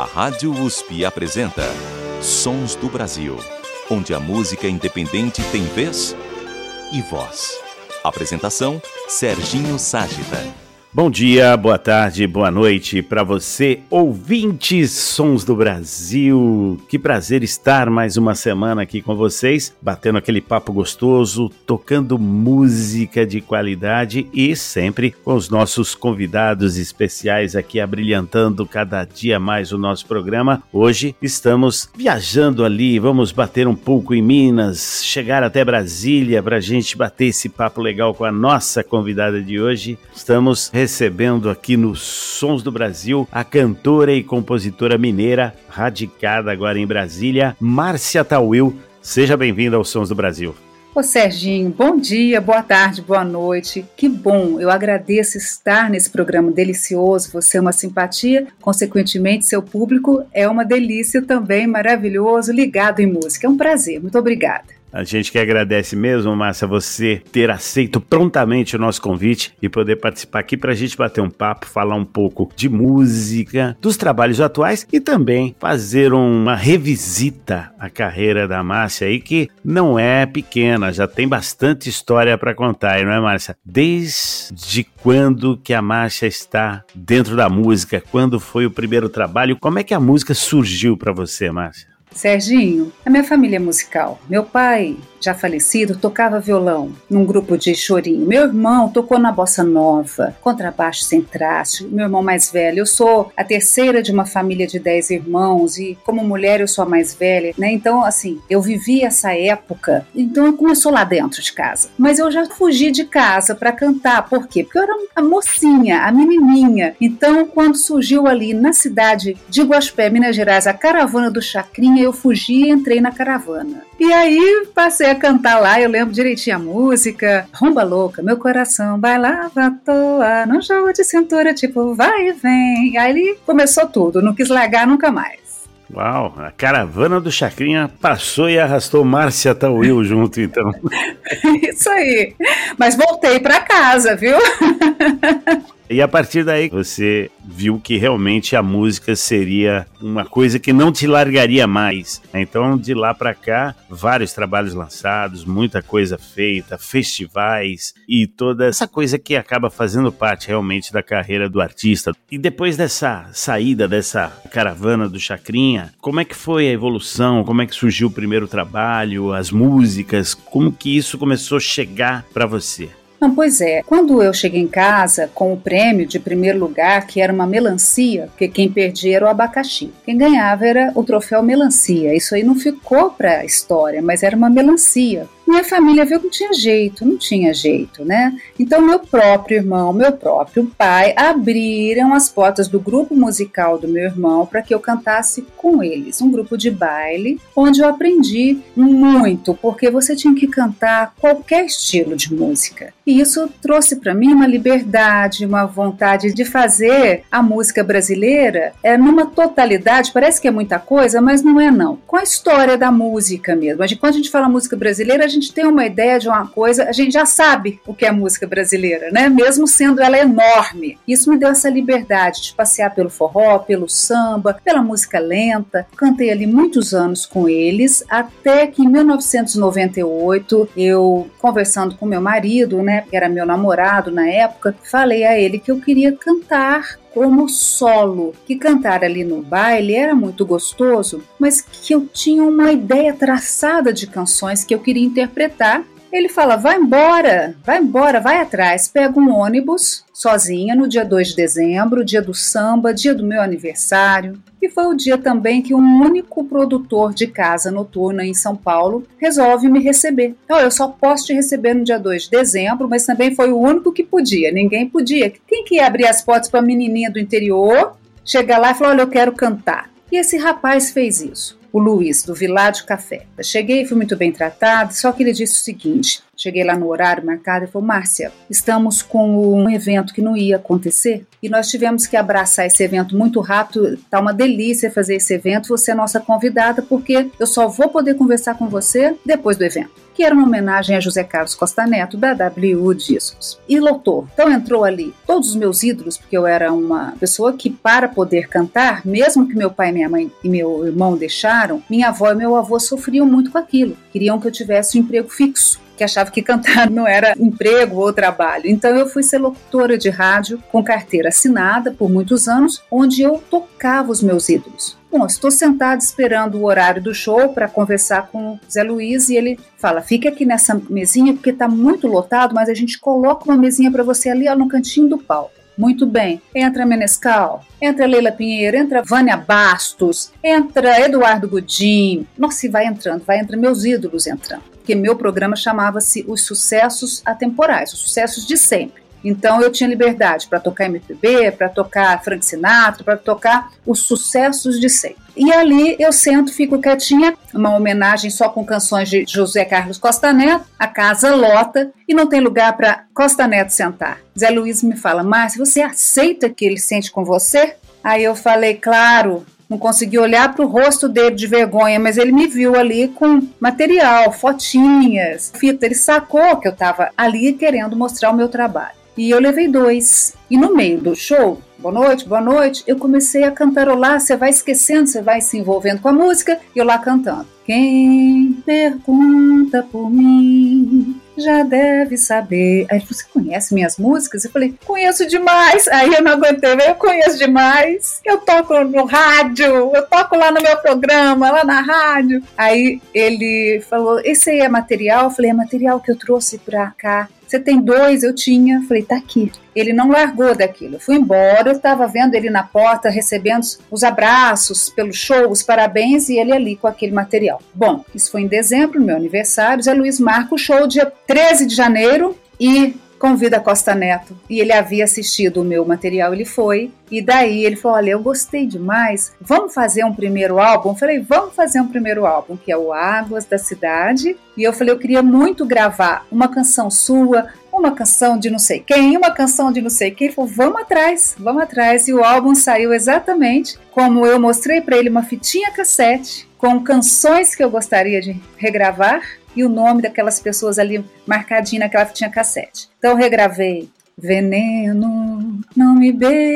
A Rádio USP apresenta Sons do Brasil, onde a música independente tem vez e voz. Apresentação, Serginho Ságita. Bom dia, boa tarde, boa noite para você, ouvintes Sons do Brasil. Que prazer estar mais uma semana aqui com vocês, batendo aquele papo gostoso, tocando música de qualidade e sempre com os nossos convidados especiais aqui abrilhantando cada dia mais o nosso programa. Hoje estamos viajando ali, vamos bater um pouco em Minas, chegar até Brasília para a gente bater esse papo legal com a nossa convidada de hoje. Estamos recebendo aqui nos Sons do Brasil a cantora e compositora mineira, radicada agora em Brasília, Márcia Tawil. Seja bem-vinda aos Sons do Brasil. Ô Serginho, bom dia, boa tarde, boa noite. Que bom, eu agradeço estar nesse programa delicioso. Você é uma simpatia, consequentemente seu público é uma delícia também, maravilhoso, ligado em música. É um prazer, muito obrigada. A gente que agradece mesmo, Márcia, você ter aceito prontamente o nosso convite e poder participar aqui para a gente bater um papo, falar um pouco de música, dos trabalhos atuais e também fazer uma revisita à carreira da Márcia aí, que não é pequena, já tem bastante história para contar, não é, Márcia? Desde quando que a Márcia está dentro da música? Quando foi o primeiro trabalho? Como é que a música surgiu para você, Márcia? Serginho, a minha família é musical. Meu pai, já falecido, tocava violão num grupo de chorinho. Meu irmão tocou na bossa nova, contrabaixo sem traste. Meu irmão mais velho, eu sou a terceira de uma família de 10 irmãos e como mulher eu sou a mais velha, né? Então, assim, eu vivi essa época, então começou lá dentro de casa. Mas eu já fugi de casa para cantar, por quê? Porque eu era a mocinha, a menininha. Então, quando surgiu ali na cidade de Guaxupé, Minas Gerais, a caravana do Chacrinha, eu fugi e entrei na caravana. E aí passei a cantar lá, eu lembro direitinho a música, Rumba Louca, meu coração bailava à toa, num jogo de cintura tipo vai e vem. Aí começou tudo, não quis largar nunca mais. Uau, a caravana do Chacrinha passou e arrastou Márcia Tawil junto, então. Isso aí, mas voltei para casa, viu? E a partir daí você viu que realmente a música seria uma coisa que não te largaria mais. Então de lá para cá, vários trabalhos lançados, muita coisa feita, festivais e toda essa coisa que acaba fazendo parte realmente da carreira do artista. E depois dessa saída dessa caravana do Chacrinha, como é que foi a evolução? Como é que surgiu o primeiro trabalho, as músicas? Como que isso começou a chegar para você? Não, pois é, quando eu cheguei em casa com o prêmio de primeiro lugar, que era uma melancia, porque quem perdia era o abacaxi. Quem ganhava era o troféu melancia. Isso aí não ficou para a história, mas era uma melancia. Minha família viu que não tinha jeito, né? Então meu próprio irmão, meu próprio pai abriram as portas do grupo musical do meu irmão para que eu cantasse com eles. Um grupo de baile, onde eu aprendi muito, porque você tinha que cantar qualquer estilo de música. E isso trouxe para mim uma liberdade, uma vontade de fazer a música brasileira numa totalidade, parece que é muita coisa, mas não é não. Com a história da música mesmo. Quando a gente fala música brasileira, a gente tem uma ideia de uma coisa, a gente já sabe o que é música brasileira, né? Mesmo sendo ela enorme. Isso me deu essa liberdade de passear pelo forró, pelo samba, pela música lenta. Cantei ali muitos anos com eles, até que em 1998, eu conversando com meu marido, né, que era meu namorado na época, falei a ele que eu queria cantar como solo, que cantar ali no baile era muito gostoso, mas que eu tinha uma ideia traçada de canções que eu queria interpretar. Ele fala, vai embora, vai atrás, pega um ônibus sozinha no dia 2 de dezembro, dia do samba, dia do meu aniversário. E foi o dia também que um único produtor de casa noturna em São Paulo resolve me receber. Então eu só posso te receber no dia 2 de dezembro, mas também foi o único que podia, ninguém podia. Quem que ia abrir as portas para a menininha do interior, chegar lá e falar, olha, eu quero cantar. E esse rapaz fez isso. O Luiz, do Viládio Café. Eu cheguei, fui muito bem tratado, só que ele disse o seguinte, Cheguei lá no horário marcado e falou: Márcia, estamos com um evento que não ia acontecer e nós tivemos que abraçar esse evento muito rápido. Tá uma delícia fazer esse evento, você é nossa convidada porque eu só vou poder conversar com você depois do evento. Que era uma homenagem a José Carlos Costa Neto, da WU Discos. E lotou. Então entrou ali todos os meus ídolos, porque eu era uma pessoa que, para poder cantar, mesmo que meu pai, minha mãe e meu irmão deixaram, minha avó e meu avô sofriam muito com aquilo. Queriam que eu tivesse um emprego fixo, que achava que cantar não era emprego ou trabalho. Então eu fui ser locutora de rádio com carteira assinada por muitos anos, onde eu tocava os meus ídolos. Bom, estou sentada esperando o horário do show para conversar com o Zé Luiz e ele fala: fica aqui nessa mesinha porque está muito lotado, mas a gente coloca uma mesinha para você ali no cantinho do palco. Muito bem, entra Menescal, entra Leila Pinheiro, entra Vânia Bastos, entra Eduardo Gudim. Nossa, e vai entrando meus ídolos entrando. Porque meu programa chamava-se Os Sucessos Atemporais, os sucessos de sempre. Então eu tinha liberdade para tocar MPB, para tocar Frank Sinatra, para tocar os sucessos de sempre. E ali eu sento, fico quietinha, uma homenagem só com canções de José Carlos Costa Neto, a casa lota e não tem lugar para Costa Neto sentar. Zé Luiz me fala: Márcia, você aceita que ele sente com você? Aí eu falei: claro. Não consegui olhar para o rosto dele de vergonha, mas ele me viu ali com material, fotinhas, fita. Ele sacou que eu estava ali querendo mostrar o meu trabalho. E eu levei 2. E no meio do show, boa noite, eu comecei a cantarolar. Você vai esquecendo, você vai se envolvendo com a música e eu lá cantando. Quem pergunta por mim já deve saber. Aí ele falou: você conhece minhas músicas? Eu falei: conheço demais. Aí eu não aguentei, eu conheço demais. Eu toco no rádio, eu toco lá no meu programa, lá na rádio. Aí ele falou: esse aí é material? Eu falei: é material que eu trouxe pra cá. Você tem 2? Eu tinha. Falei: tá aqui. Ele não largou daquilo. Eu fui embora, eu estava vendo ele na porta, recebendo os abraços pelo show, os parabéns, e ele ali com aquele material. Bom, isso foi em dezembro, meu aniversário. Zé Luiz marca o show dia 13 de janeiro e convida Costa Neto. E ele havia assistido o meu material, ele foi. E daí ele falou: olha, eu gostei demais, vamos fazer um primeiro álbum? Eu falei: vamos fazer um primeiro álbum, que é o Águas da Cidade. E eu falei: eu queria muito gravar uma canção sua, uma canção de não sei quem, uma canção de não sei quem. Ele falou: vamos atrás. E o álbum saiu exatamente como eu mostrei para ele, uma fitinha cassete com canções que eu gostaria de regravar e o nome daquelas pessoas ali marcadinho naquela fitinha cassete. Então eu regravei Veneno, Não Me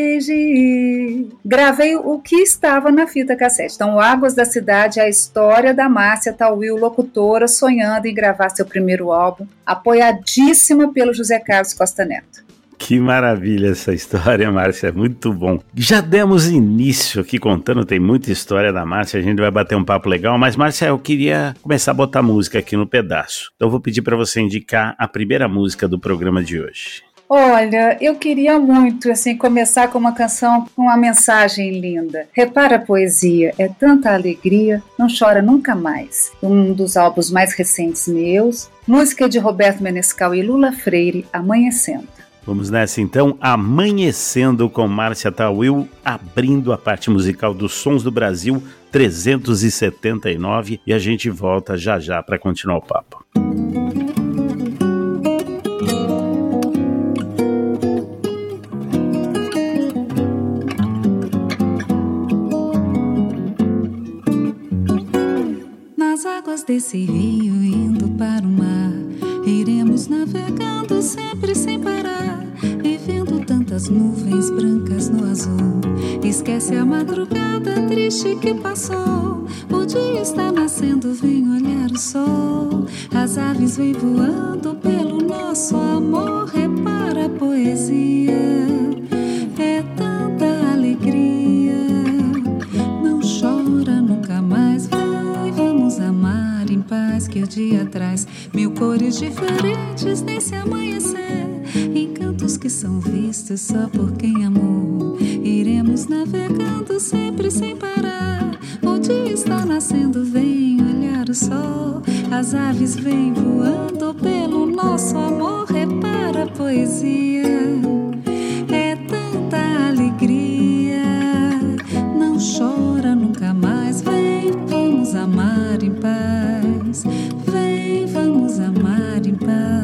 Beije. Gravei o que estava na fita cassete. Então, o Águas da Cidade é a história da Márcia Tawil, locutora, sonhando em gravar seu primeiro álbum, apoiadíssima pelo José Carlos Costa Neto. Que maravilha essa história, Márcia, muito bom. Já demos início aqui contando, tem muita história da Márcia, a gente vai bater um papo legal, mas Márcia, eu queria começar a botar música aqui no pedaço. Então eu vou pedir para você indicar a primeira música do programa de hoje. Olha, eu queria muito começar com uma canção com uma mensagem linda. Repara a poesia, é tanta alegria, não chora nunca mais. Um dos álbuns mais recentes meus, música de Roberto Menescal e Lula Freire, Amanhecendo. Vamos nessa então, Amanhecendo com Márcia Tawil, abrindo a parte musical dos Sons do Brasil 379 e a gente volta já para continuar o papo. Nas águas desse rio indo para o mar, iremos navegando sempre sem parar, e vendo tantas nuvens brancas no azul. Esquece a madrugada triste que passou, o dia está nascendo, vem olhar o sol. As aves vêm voando pelo nosso amor, repara a poesia, é tanta alegria. Não chora nunca mais, vai, vamos amar em paz, que o dia traz mil cores diferentes nesse amanhecer, encantos que são vistos só por quem amou. Iremos navegando sempre sem parar, o dia está nascendo, vem olhar o sol. As aves vêm voando pelo nosso amor, repara a poesia, é tanta alegria. Não chora nunca mais, vem, vamos amar em paz, vem, vamos amar em paz.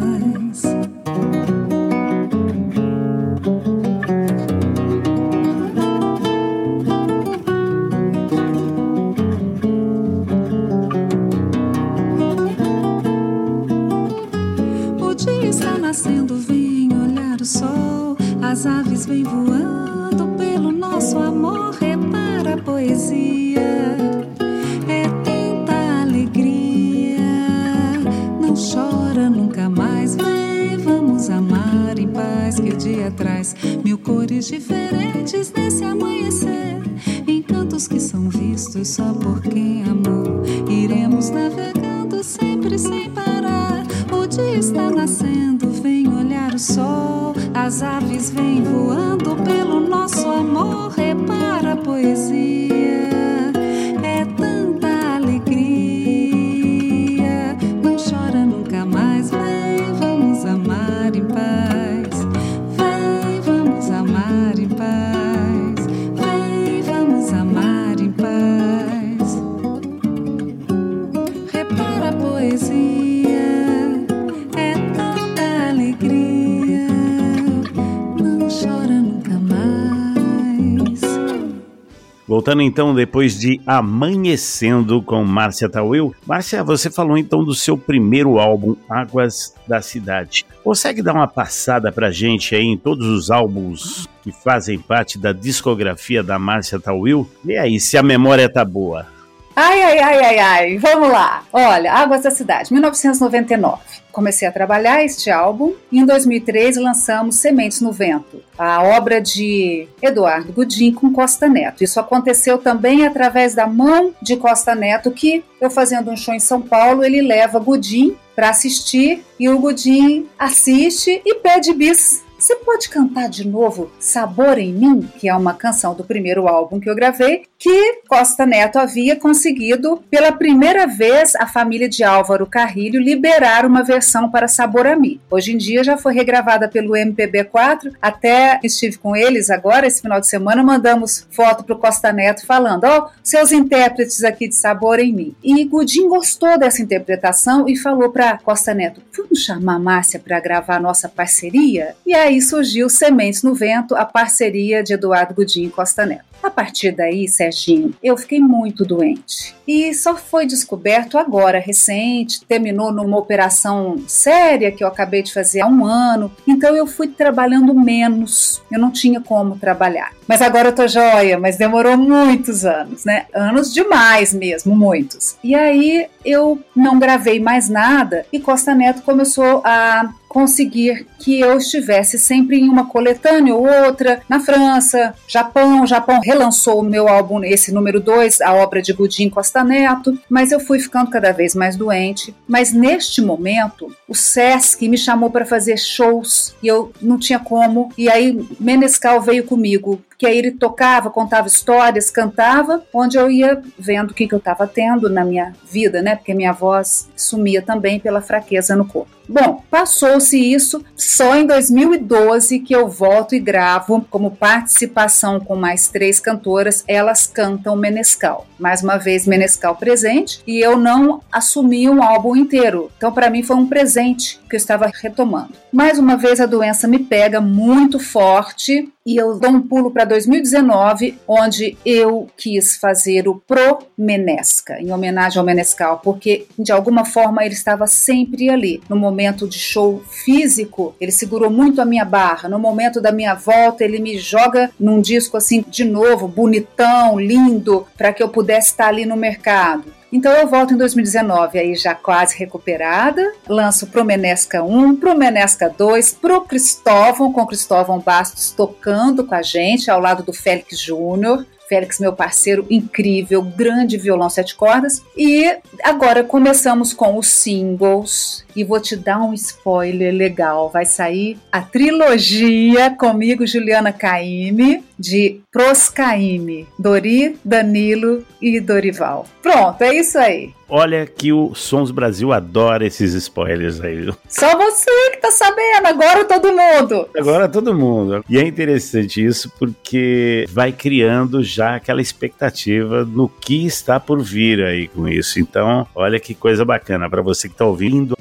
vêm voando pelo nosso amor. Repara a poesia, é tanta alegria. Não chora nunca mais, vem, vamos amar em paz, que o dia traz mil cores diferentes nesse amanhecer. Encantos que são vistos só por quem amou. Iremos navegando sempre sem parar. O dia está nascendo, vem olhar o sol. As aves vêm voando pelo nosso amor. Repara a poesia, é tanta alegria. Não chora nunca mais, vem, vamos amar em paz. Vem, vamos amar em paz. Vem, vamos amar em paz. Repara a poesia, é tanta alegria. Não chora nunca mais. Voltando então, depois de Amanhecendo com Márcia Tawil. Márcia, você falou então do seu primeiro álbum, Águas da Cidade. Consegue dar uma passada pra gente aí em todos os álbuns que fazem parte da discografia da Márcia Tawil? E aí, se a memória tá boa? Ai, vamos lá. Olha, Águas da Cidade, 1999. Comecei a trabalhar este álbum e em 2003 lançamos Sementes no Vento, a obra de Eduardo Gudim com Costa Neto. Isso aconteceu também através da mão de Costa Neto, que eu fazendo um show em São Paulo, ele leva Gudim para assistir e o Gudim assiste e pede bis. Você pode cantar de novo Sabor em Mim, que é uma canção do primeiro álbum que eu gravei, que Costa Neto havia conseguido, pela primeira vez, a família de Álvaro Carrilho liberar uma versão para Sabor a Mim. Hoje em dia já foi regravada pelo MPB4, até estive com eles agora, esse final de semana, mandamos foto para o Costa Neto falando, seus intérpretes aqui de Sabor em Mim. E Gudim gostou dessa interpretação e falou para Costa Neto, vamos chamar a Márcia para gravar a nossa parceria? E aí surgiu Sementes no Vento, a parceria de Eduardo Gudim e Costa Neto. A partir daí, Serginho, eu fiquei muito doente. E só foi descoberto agora, recente, terminou numa operação séria que eu acabei de fazer há 1 ano. Então eu fui trabalhando menos, eu não tinha como trabalhar. Mas agora eu tô joia, mas demorou muitos anos, né? Anos demais mesmo, muitos. E aí eu não gravei mais nada e Costa Neto começou a conseguir que eu estivesse sempre em uma coletânea ou outra, na França, Japão relançou o meu álbum, esse número 2, a obra de Gudim Costa Neto, mas eu fui ficando cada vez mais doente. Mas neste momento, o Sesc me chamou para fazer shows e eu não tinha como, e aí Menescal veio comigo, que aí ele tocava, contava histórias, cantava, onde eu ia vendo o que eu estava tendo na minha vida, né? Porque minha voz sumia também pela fraqueza no corpo. Bom, passou-se isso, só em 2012 que eu volto e gravo como participação com mais 3 cantoras, elas cantam Menescal. Mais uma vez Menescal presente e eu não assumi um álbum inteiro, então para mim foi um presente que eu estava retomando. Mais uma vez a doença me pega muito forte e eu dou um pulo para 2019, onde eu quis fazer o Pro Menesca, em homenagem ao Menescal, porque de alguma forma ele estava sempre ali. No momento de show físico, ele segurou muito a minha barra. No momento da minha volta, ele me joga num disco assim, de novo, bonitão, lindo, para que eu pudesse estar ali no mercado. Então eu volto em 2019, aí já quase recuperada, lanço Pro Menesca 1, Pro Menesca 2, Pro Cristóvão, com Cristóvão Bastos tocando com a gente, ao lado do Félix Júnior. Félix, meu parceiro incrível, grande violão 7 cordas. E agora começamos com os singles. E vou te dar um spoiler legal. Vai sair a trilogia comigo, Juliana Caymmi, de Pros Caymmi, Dori, Danilo e Dorival. Pronto, é isso aí. Olha que o Sons Brasil adora esses spoilers aí. Só você que tá sabendo, agora todo mundo. Agora todo mundo. E é interessante isso porque vai criando já aquela expectativa no que está por vir aí com isso. Então, olha que coisa bacana para você que tá ouvindo.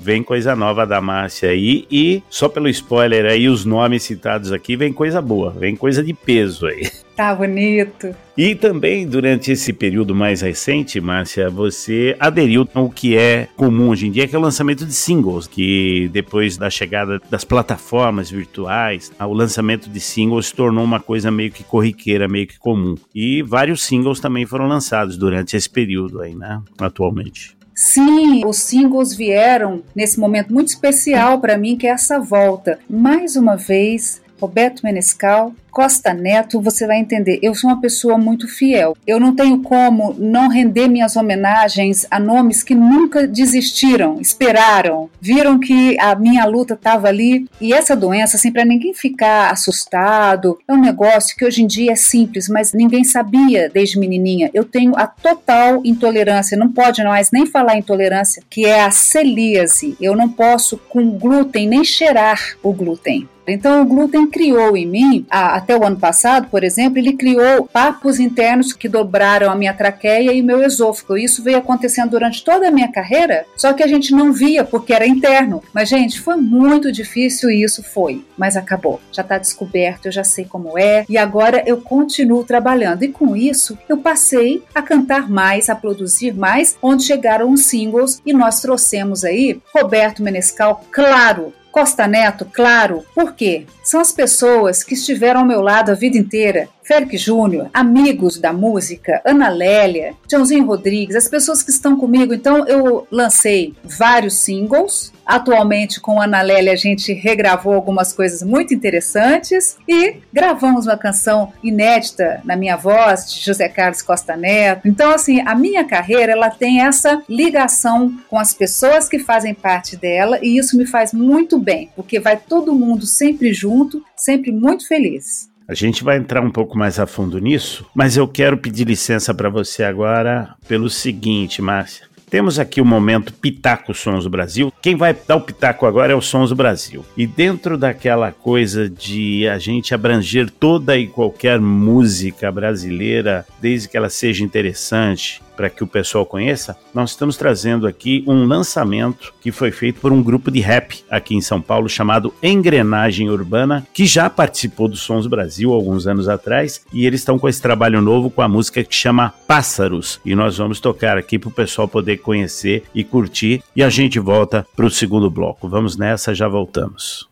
vem coisa nova da Márcia aí, e só pelo spoiler aí, os nomes citados aqui, vem coisa boa, vem coisa de peso aí. Tá bonito. E também, durante esse período mais recente, Márcia, você aderiu ao que é comum hoje em dia, que é o lançamento de singles, que depois da chegada das plataformas virtuais, o lançamento de singles se tornou uma coisa meio que corriqueira, meio que comum. E vários singles também foram lançados durante esse período aí, né, atualmente. Sim, os singles vieram nesse momento muito especial para mim, que é essa volta. Mais uma vez, Roberto Menescal, Costa Neto, você vai entender, eu sou uma pessoa muito fiel. Eu não tenho como não render minhas homenagens a nomes que nunca desistiram, esperaram, viram que a minha luta estava ali. E essa doença, assim, para ninguém ficar assustado, é um negócio que hoje em dia é simples, mas ninguém sabia desde menininha. Eu tenho a total intolerância, não pode mais nem falar intolerância, que é a celíase. Eu não posso com glúten nem cheirar o glúten. Então o glúten criou em mim, até o ano passado, por exemplo, ele criou papos internos que dobraram a minha traqueia e o meu esôfago. Isso veio acontecendo durante toda a minha carreira, só que a gente não via porque era interno. Mas, gente, foi muito difícil e isso foi, mas acabou. Já está descoberto, eu já sei como é e agora eu continuo trabalhando. E com isso, eu passei a cantar mais, a produzir mais, onde chegaram os singles e nós trouxemos aí Roberto Menescal, claro, Costa Neto, claro. Por quê? São as pessoas que estiveram ao meu lado a vida inteira. Félix Júnior, amigos da música, Ana Lélia, Joãozinho Rodrigues, as pessoas que estão comigo. Então eu lancei vários singles. Atualmente com Ana Lélia a gente regravou algumas coisas muito interessantes e gravamos uma canção inédita na minha voz de José Carlos Costa Neto. Então assim, a minha carreira ela tem essa ligação com as pessoas que fazem parte dela e isso me faz muito bem, porque vai todo mundo sempre junto, sempre muito feliz. A gente vai entrar um pouco mais a fundo nisso, mas eu quero pedir licença para você agora pelo seguinte, Márcia. Temos aqui o momento Pitaco Sons do Brasil. Quem vai dar o pitaco agora é o Sons do Brasil. E dentro daquela coisa de a gente abranger toda e qualquer música brasileira, desde que ela seja interessante, para que o pessoal conheça, nós estamos trazendo aqui um lançamento que foi feito por um grupo de rap aqui em São Paulo chamado Engrenagem Urbana, que já participou do Sons do Brasil alguns anos atrás, e eles estão com esse trabalho novo com a música que chama Pássaros, e nós vamos tocar aqui para o pessoal poder conhecer e curtir, e a gente volta para o segundo bloco. Vamos nessa, já voltamos.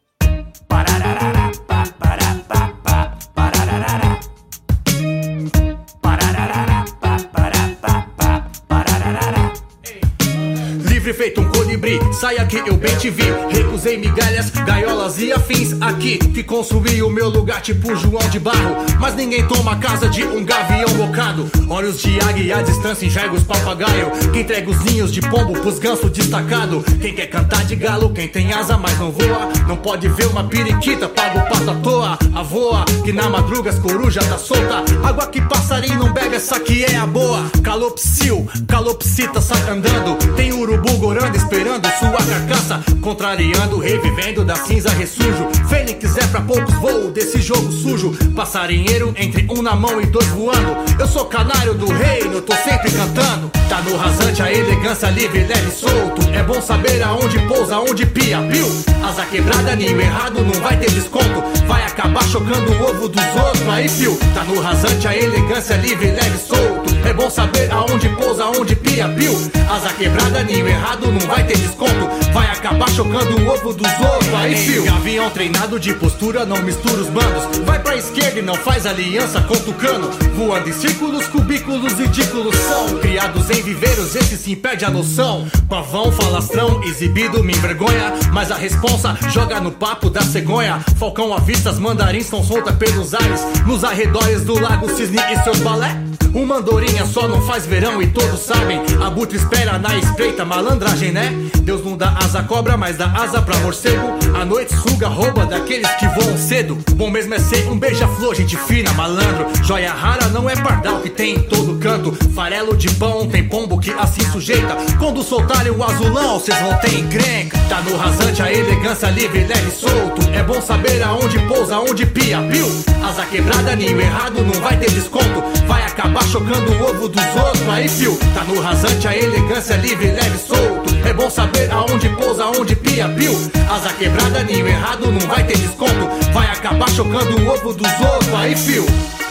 Feito um colibri, saia que eu bem te vi. Recusei migalhas, gaiolas e afins aqui, que construí o meu lugar tipo João de Barro. Mas ninguém toma a casa de um gavião bocado. Olhos de águia à distância enxerga os papagaio, que entrega os ninhos de pombo pros ganso destacado. Quem quer cantar de galo, quem tem asa mas não voa, não pode ver uma periquita, paga o pato à toa. A voa, que na madruga as coruja tá solta. Água que passarinho não bebe, essa que é a boa. Calopsil, calopsita sai andando. Tem urubu gorando esperando sua carcaça, contrariando, revivendo da cinza ressujo. Fênix é pra poucos voo desse jogo sujo. Passarinheiro entre um na mão e dois voando. Eu sou canário do reino, tô sempre cantando. Tá no rasante a elegância livre, leve e solto. É bom saber aonde pousa, aonde pia, viu? Asa quebrada, ninho errado, não vai ter desconto. Vai acabar chocando o ovo dos outros, aí fio. Tá no rasante a elegância livre, leve e solto. É bom saber aonde pousa, aonde pia, viu? Asa quebrada, ninho errado, não vai ter desconto. Vai acabar chocando o ovo dos outros, aí fio. Gavião treinado de postura, não mistura os bandos. Vai pra esquerda e não faz aliança com tucano. Voando em círculos, cubículos ridículos são criados em viveiros, esse sim perde a noção. Pavão, falastrão, exibido me envergonha, mas a responsa joga no papo da cegonha. Falcão avista, as mandarins são soltas pelos ares, nos arredores do lago Cisne e seus balé. Uma andorinha só não faz verão e todos sabem. Abutre espera na espreita, malandragem, né? Deus não dá asa à cobra, mas dá asa pra morcego. A noite suga, rouba daqueles que voam cedo. Bom mesmo é ser um beija-flor, gente fina, malandro. Joia rara não é pardal que tem em todo canto. Farelo de pão tem pombo que assim sujeita. Quando soltarem o azulão, cês vão ter encrenca. Tá no rasante a elegância livre, leve e solto. É bom saber aonde pousa, aonde pia, viu? Asa quebrada, ninho errado, não vai ter desconto. Vai acabar chocando o ovo dos outros. Aí, fio, tá no rasante, a elegância livre, leve e solto. É bom saber aonde pousa, aonde pia, pio. Asa quebrada, ninho errado, não vai ter desconto. Vai acabar chocando o ovo dos outros. Aí, fio.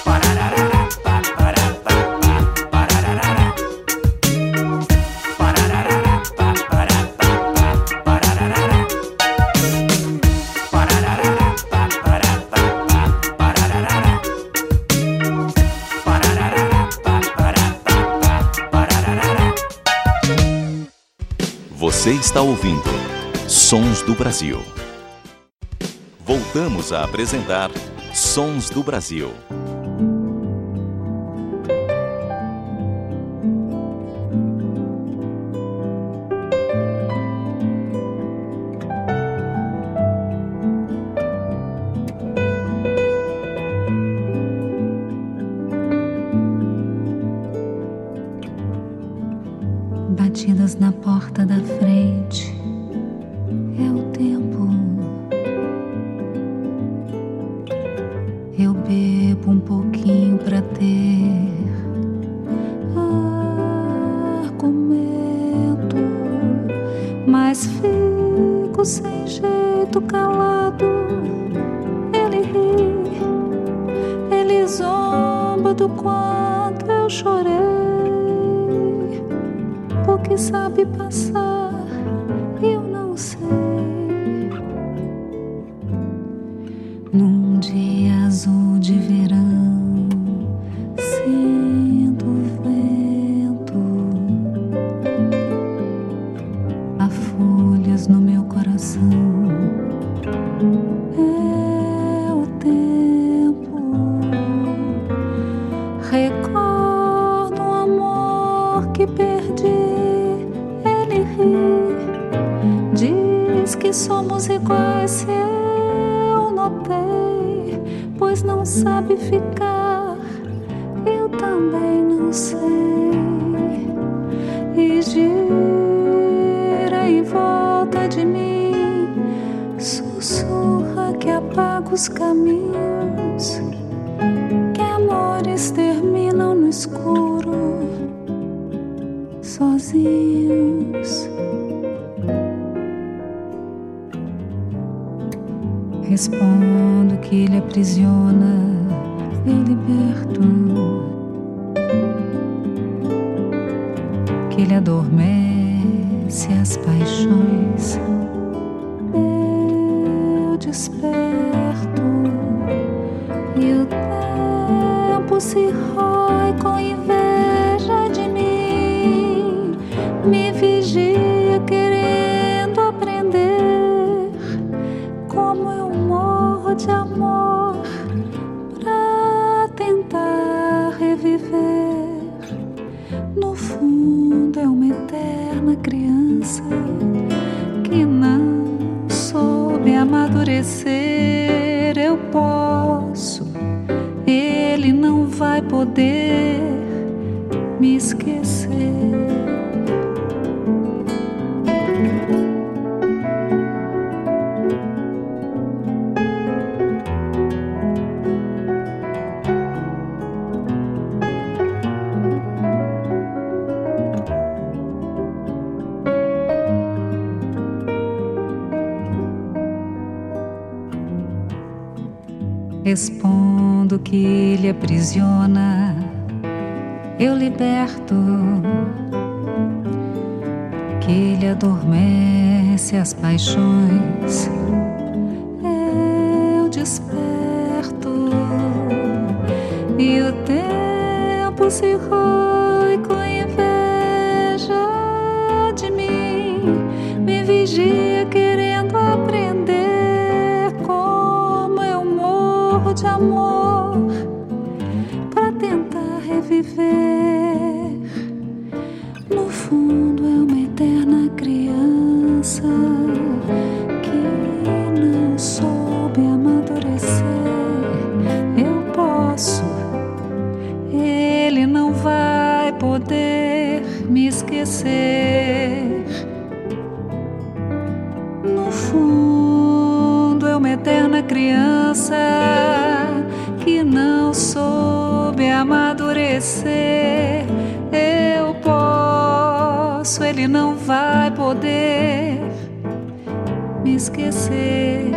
Você está ouvindo Sons do Brasil. Voltamos a apresentar Sons do Brasil. Batidas na porta da frente, é o tempo. Eu bebo um pouquinho pra ter argumento, mas fico sem jeito, calado. Ele ri, ele zomba do quanto eu chorei. O que sabe passar, eu não sei. Num dia azul de verão, sinto o vento. Há folhas no meu coração. É o tempo. Recordo um amor que perdi. Diz que somos iguais, se eu notei, pois não sabe ficar, eu também não sei. E gira em volta de mim, sussurra que apaga os caminhos, que amores terminam no escuro, sozinhos. Respondo que ele aprisiona, eu liberto. Que ele adormece as paixões, eu desperto. E o tempo se rói com inveja de mim, me vigia querendo aprender como eu morro de amor pra tentar reviver. No fundo é uma eterna criança que não soube amadurecer. Eu posso, ele não vai poder me esquecer. Respondo que ele aprisiona, eu liberto. Que ele adormece as paixões, eu desperto. E o tempo se rói com inveja de mim, me vigia querendo aprender de amor pra tentar reviver. No fundo é uma eterna criança que não soube amadurecer. Eu posso, ele não vai poder me esquecer. No fundo é uma eterna criança que não soube amadurecer. ele não vai poder me esquecer.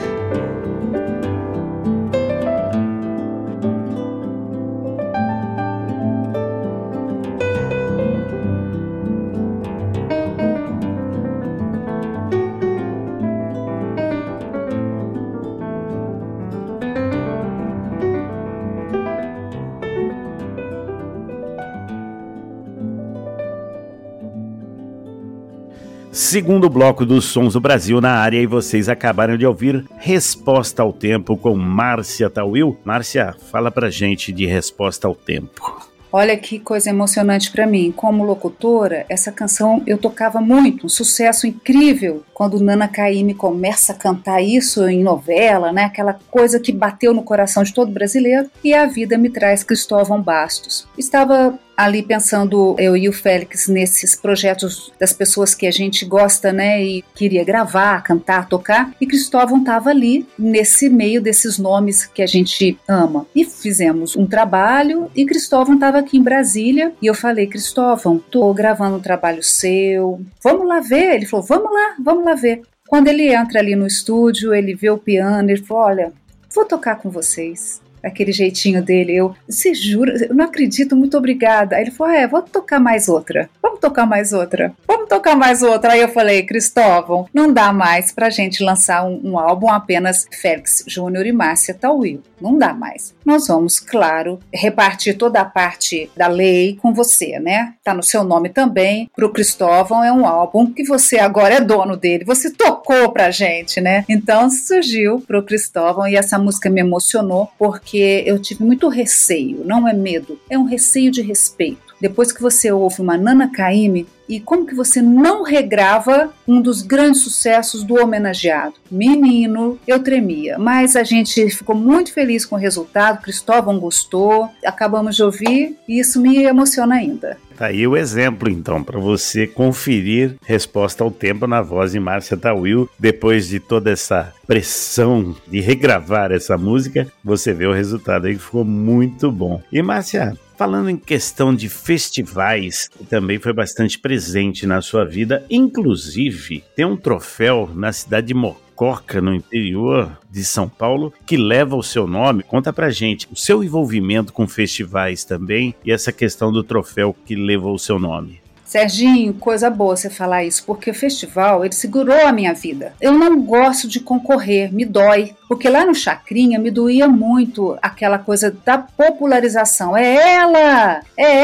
Segundo bloco dos Sons do Brasil na área, e vocês acabaram de ouvir Resposta ao Tempo com Márcia Tawil. Márcia, fala pra gente de Resposta ao Tempo. Olha que coisa emocionante para mim. Como locutora, essa canção eu tocava muito, um sucesso incrível. Quando Nana Caymmi começa a cantar isso em novela, né? Aquela coisa que bateu no coração de todo brasileiro. E a vida me traz Cristóvão Bastos. Estava ali pensando, eu e o Félix, nesses projetos das pessoas que a gente gosta, né, e queria gravar, cantar, tocar, e Cristóvão estava ali, nesse meio desses nomes que a gente ama. E fizemos um trabalho, e Cristóvão estava aqui em Brasília, e eu falei, Cristóvão, tô gravando um trabalho seu, vamos lá ver? Ele falou, vamos lá ver. Quando ele entra ali no estúdio, ele vê o piano, ele falou, olha, vou tocar com vocês. Aquele jeitinho dele, você jura? Eu não acredito, muito obrigada. Aí ele falou, vou tocar mais outra. Vamos tocar mais outra. Aí eu falei, Cristóvão, não dá mais pra gente lançar um álbum apenas Félix Júnior e Márcia Tawil. Não dá mais. Nós vamos, claro, repartir toda a parte da lei com você, né? Tá no seu nome também. Pro Cristóvão é um álbum que você agora é dono dele. Você tocou pra gente, né? Então surgiu pro Cristóvão e essa música me emocionou porque eu tive muito receio, não é medo, é um receio de respeito. Depois que você ouve uma Nana Caymmi, e como que você não regrava um dos grandes sucessos do homenageado? Menino, eu tremia, mas a gente ficou muito feliz com o resultado, Cristóvão gostou, acabamos de ouvir e isso me emociona ainda. Tá aí o exemplo, então, para você conferir Resposta ao Tempo na voz de Márcia Tawil. Depois de toda essa pressão de regravar essa música, você vê o resultado aí que ficou muito bom. E Márcia, falando em questão de festivais, que também foi bastante presente na sua vida, inclusive tem um troféu na cidade de Mococa, no interior de São Paulo, que leva o seu nome. Conta pra gente o seu envolvimento com festivais também e essa questão do troféu que levou o seu nome. Serginho, coisa boa você falar isso, porque o festival, ele segurou a minha vida. Eu não gosto de concorrer, me dói, porque lá no Chacrinha me doía muito aquela coisa da popularização. É ela!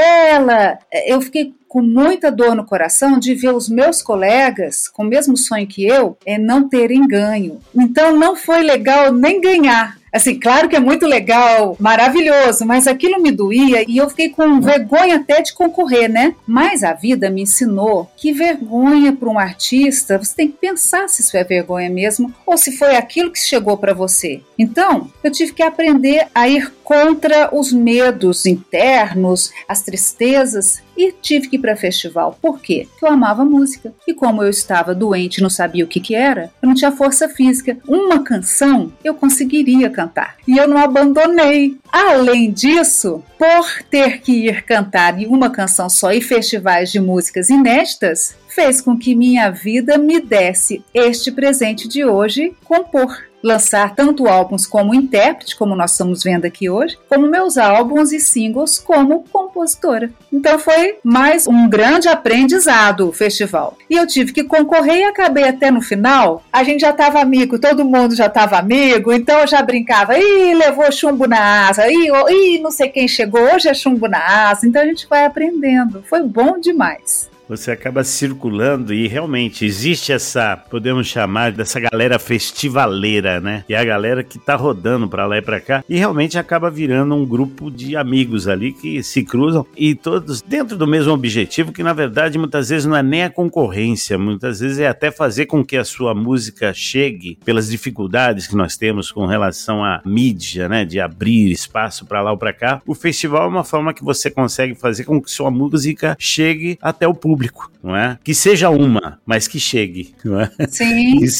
Eu fiquei com muita dor no coração de ver os meus colegas com o mesmo sonho que eu não terem ganho. Então não foi legal nem ganhar. Assim, claro que é muito legal, maravilhoso, mas aquilo me doía e eu fiquei com vergonha até de concorrer, né? Mas a vida me ensinou que vergonha para um artista, você tem que pensar se isso é vergonha mesmo ou se foi aquilo que chegou para você. Então, eu tive que aprender a ir contra os medos internos, as tristezas e tive que ir para festival. Por quê? Porque eu amava música e como eu estava doente e não sabia o que era, eu não tinha força física. Uma canção eu conseguiria cantar e eu não abandonei. Além disso, por ter que ir cantar em uma canção só e festivais de músicas inéditas, fez com que minha vida me desse este presente de hoje, compor. Lançar tanto álbuns como intérprete, como nós estamos vendo aqui hoje, como meus álbuns e singles como compositora. Então foi mais um grande aprendizado o festival. E eu tive que concorrer e acabei até no final. A gente já estava amigo, todo mundo já estava amigo, então eu já brincava, levou chumbo na asa, não sei quem chegou, hoje é chumbo na asa. Então a gente vai aprendendo, foi bom demais. Você acaba circulando e realmente existe essa, podemos chamar dessa galera festivaleira, né? Que é a galera que tá rodando pra lá e pra cá e realmente acaba virando um grupo de amigos ali que se cruzam e todos dentro do mesmo objetivo, que na verdade muitas vezes não é nem a concorrência, muitas vezes é até fazer com que a sua música chegue pelas dificuldades que nós temos com relação à mídia, né? De abrir espaço pra lá ou pra cá. O festival é uma forma que você consegue fazer com que sua música chegue até o público. Não é? Que seja uma, mas que chegue, não é? Sim, sim.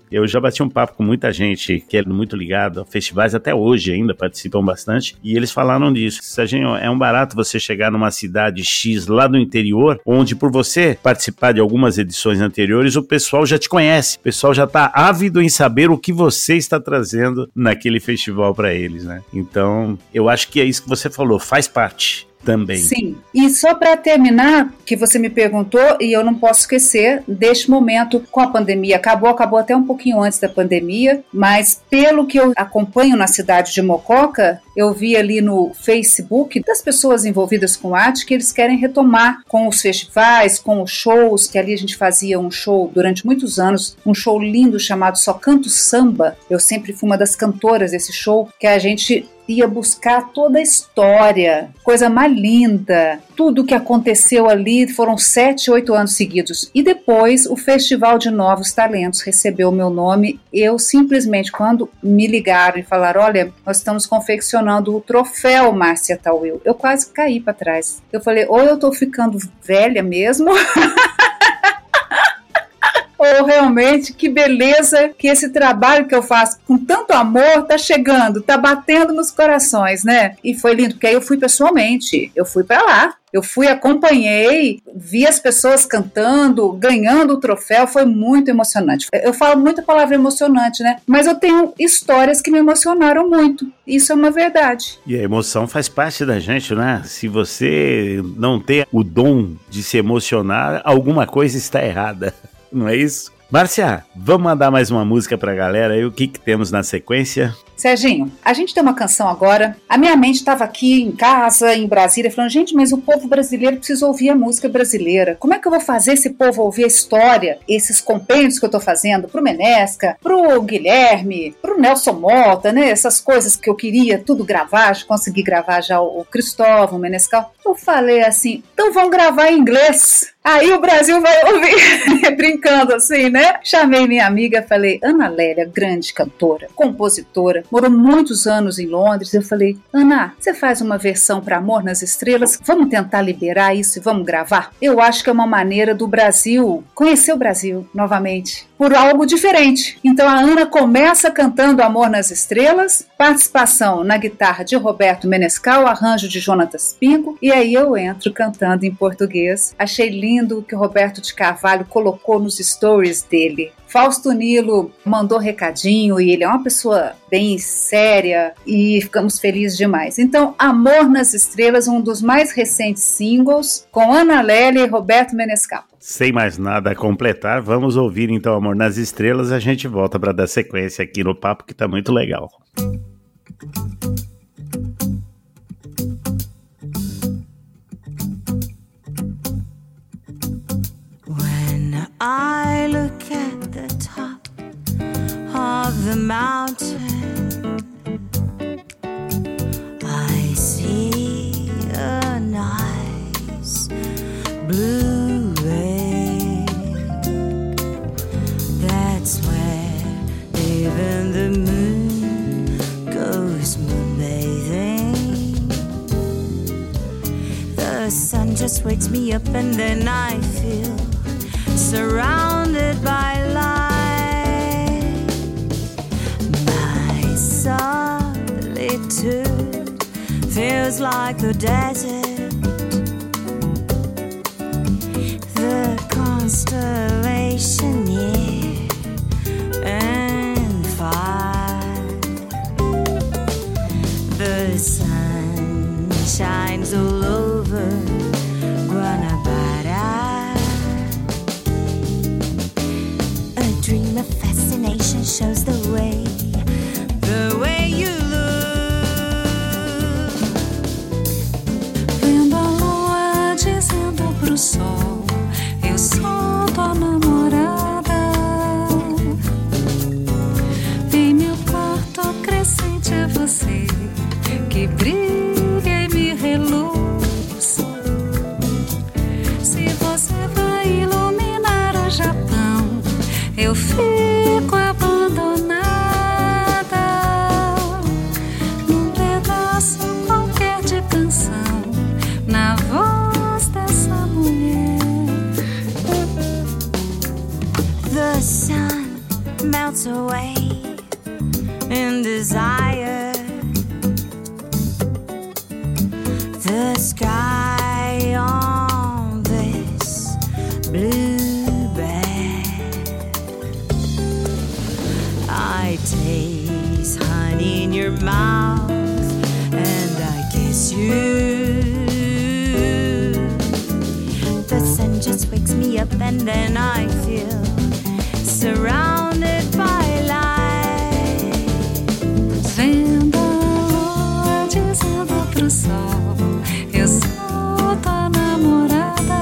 Eu já bati um papo com muita gente que é muito ligada a festivais, até hoje ainda participam bastante, e eles falaram disso. Serginho, é um barato você chegar numa cidade X lá do interior, onde por você participar de algumas edições anteriores, o pessoal já te conhece, o pessoal já tá ávido em saber o que você está trazendo naquele festival para eles, né? Então, eu acho que é isso que você falou, faz parte também. Sim, e só para terminar, que você me perguntou, e eu não posso esquecer deste momento com a pandemia, acabou até um pouquinho antes da pandemia, mas pelo que eu acompanho na cidade de Mococa, eu vi ali no Facebook das pessoas envolvidas com arte que eles querem retomar com os festivais, com os shows, que ali a gente fazia um show durante muitos anos, um show lindo chamado Só Canto Samba. Eu sempre fui uma das cantoras desse show, que a gente ia buscar toda a história, coisa mais linda, tudo que aconteceu ali, foram 7, 8 anos seguidos. E depois o Festival de Novos Talentos recebeu o meu nome. Eu simplesmente, quando me ligaram e falaram, olha, nós estamos confeccionando o troféu Márcia Tawil, eu quase caí para trás. Eu falei, ou eu tô ficando velha mesmo, ou realmente, que beleza que esse trabalho que eu faço com tanto amor tá chegando, tá batendo nos corações, né? E foi lindo, porque aí eu fui pessoalmente, eu fui para lá. Eu fui, acompanhei, vi as pessoas cantando, ganhando o troféu, foi muito emocionante. Eu falo muito a palavra emocionante, né? Mas eu tenho histórias que me emocionaram muito. Isso é uma verdade. E a emoção faz parte da gente, né? Se você não tem o dom de se emocionar, alguma coisa está errada. Não é isso? Márcia, vamos mandar mais uma música pra galera e o que temos na sequência? Serginho, a gente tem uma canção agora, a minha mente estava aqui em casa, em Brasília, falando, gente, mas o povo brasileiro precisa ouvir a música brasileira. Como é que eu vou fazer esse povo ouvir a história, esses compêndios que eu tô fazendo pro Menesca, pro Guilherme, pro Nelson Mota, né? Essas coisas que eu queria tudo gravar, consegui gravar já o Cristóvão, o Menescal. Eu falei assim, então vamos gravar em inglês. Aí o Brasil vai ouvir, brincando assim, né? Chamei minha amiga, falei, Ana Lélia, grande cantora, compositora, morou muitos anos em Londres. Eu falei, Ana, você faz uma versão para Amor nas Estrelas? Vamos tentar liberar isso e vamos gravar? Eu acho que é uma maneira do Brasil conhecer o Brasil novamente, por algo diferente. Então a Ana começa cantando Amor nas Estrelas, participação na guitarra de Roberto Menescal, arranjo de Jonatas Pingo, e aí eu entro cantando em português. Achei lindo o que o Roberto de Carvalho colocou nos stories dele. Fausto Nilo mandou recadinho e ele é uma pessoa bem séria e ficamos felizes demais. Então, Amor nas Estrelas, um dos mais recentes singles, com Ana Lélia e Roberto Menescal. Sem mais nada a completar, vamos ouvir então Amor nas Estrelas. A gente volta para dar sequência aqui no papo que tá muito legal. I look at the top of the mountain, I see a nice blue lake. That's where even the moon goes moonbathing. The sun just wakes me up and then I feel surrounded by light. My solitude feels like the desert. The constellation near and far. The sun shines all over Guanabara. Dream of fascination shows the way you look. Vendo a lua dizendo pro sol, eu sou tua namorada. Em meu quarto crescente é você que brilha e me reluz. Se você vai iluminar o Japão, eu fico abandonada. melts away in desire. The sky on this blue bed. I taste honey in your mouth and I kiss you. The sun just wakes me up and then I feel surrounded by light. Vendo a lua dizendo pro sol, eu sou tua namorada.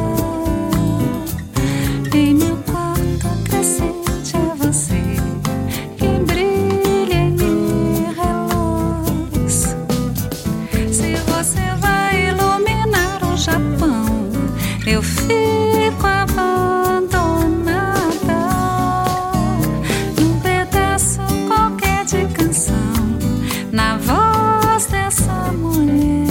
Em meu quarto crescente é você que brilha em minha reluz. Se você vai iluminar o Japão, eu fico abandonada num pedaço qualquer de canção, na voz dessa mulher.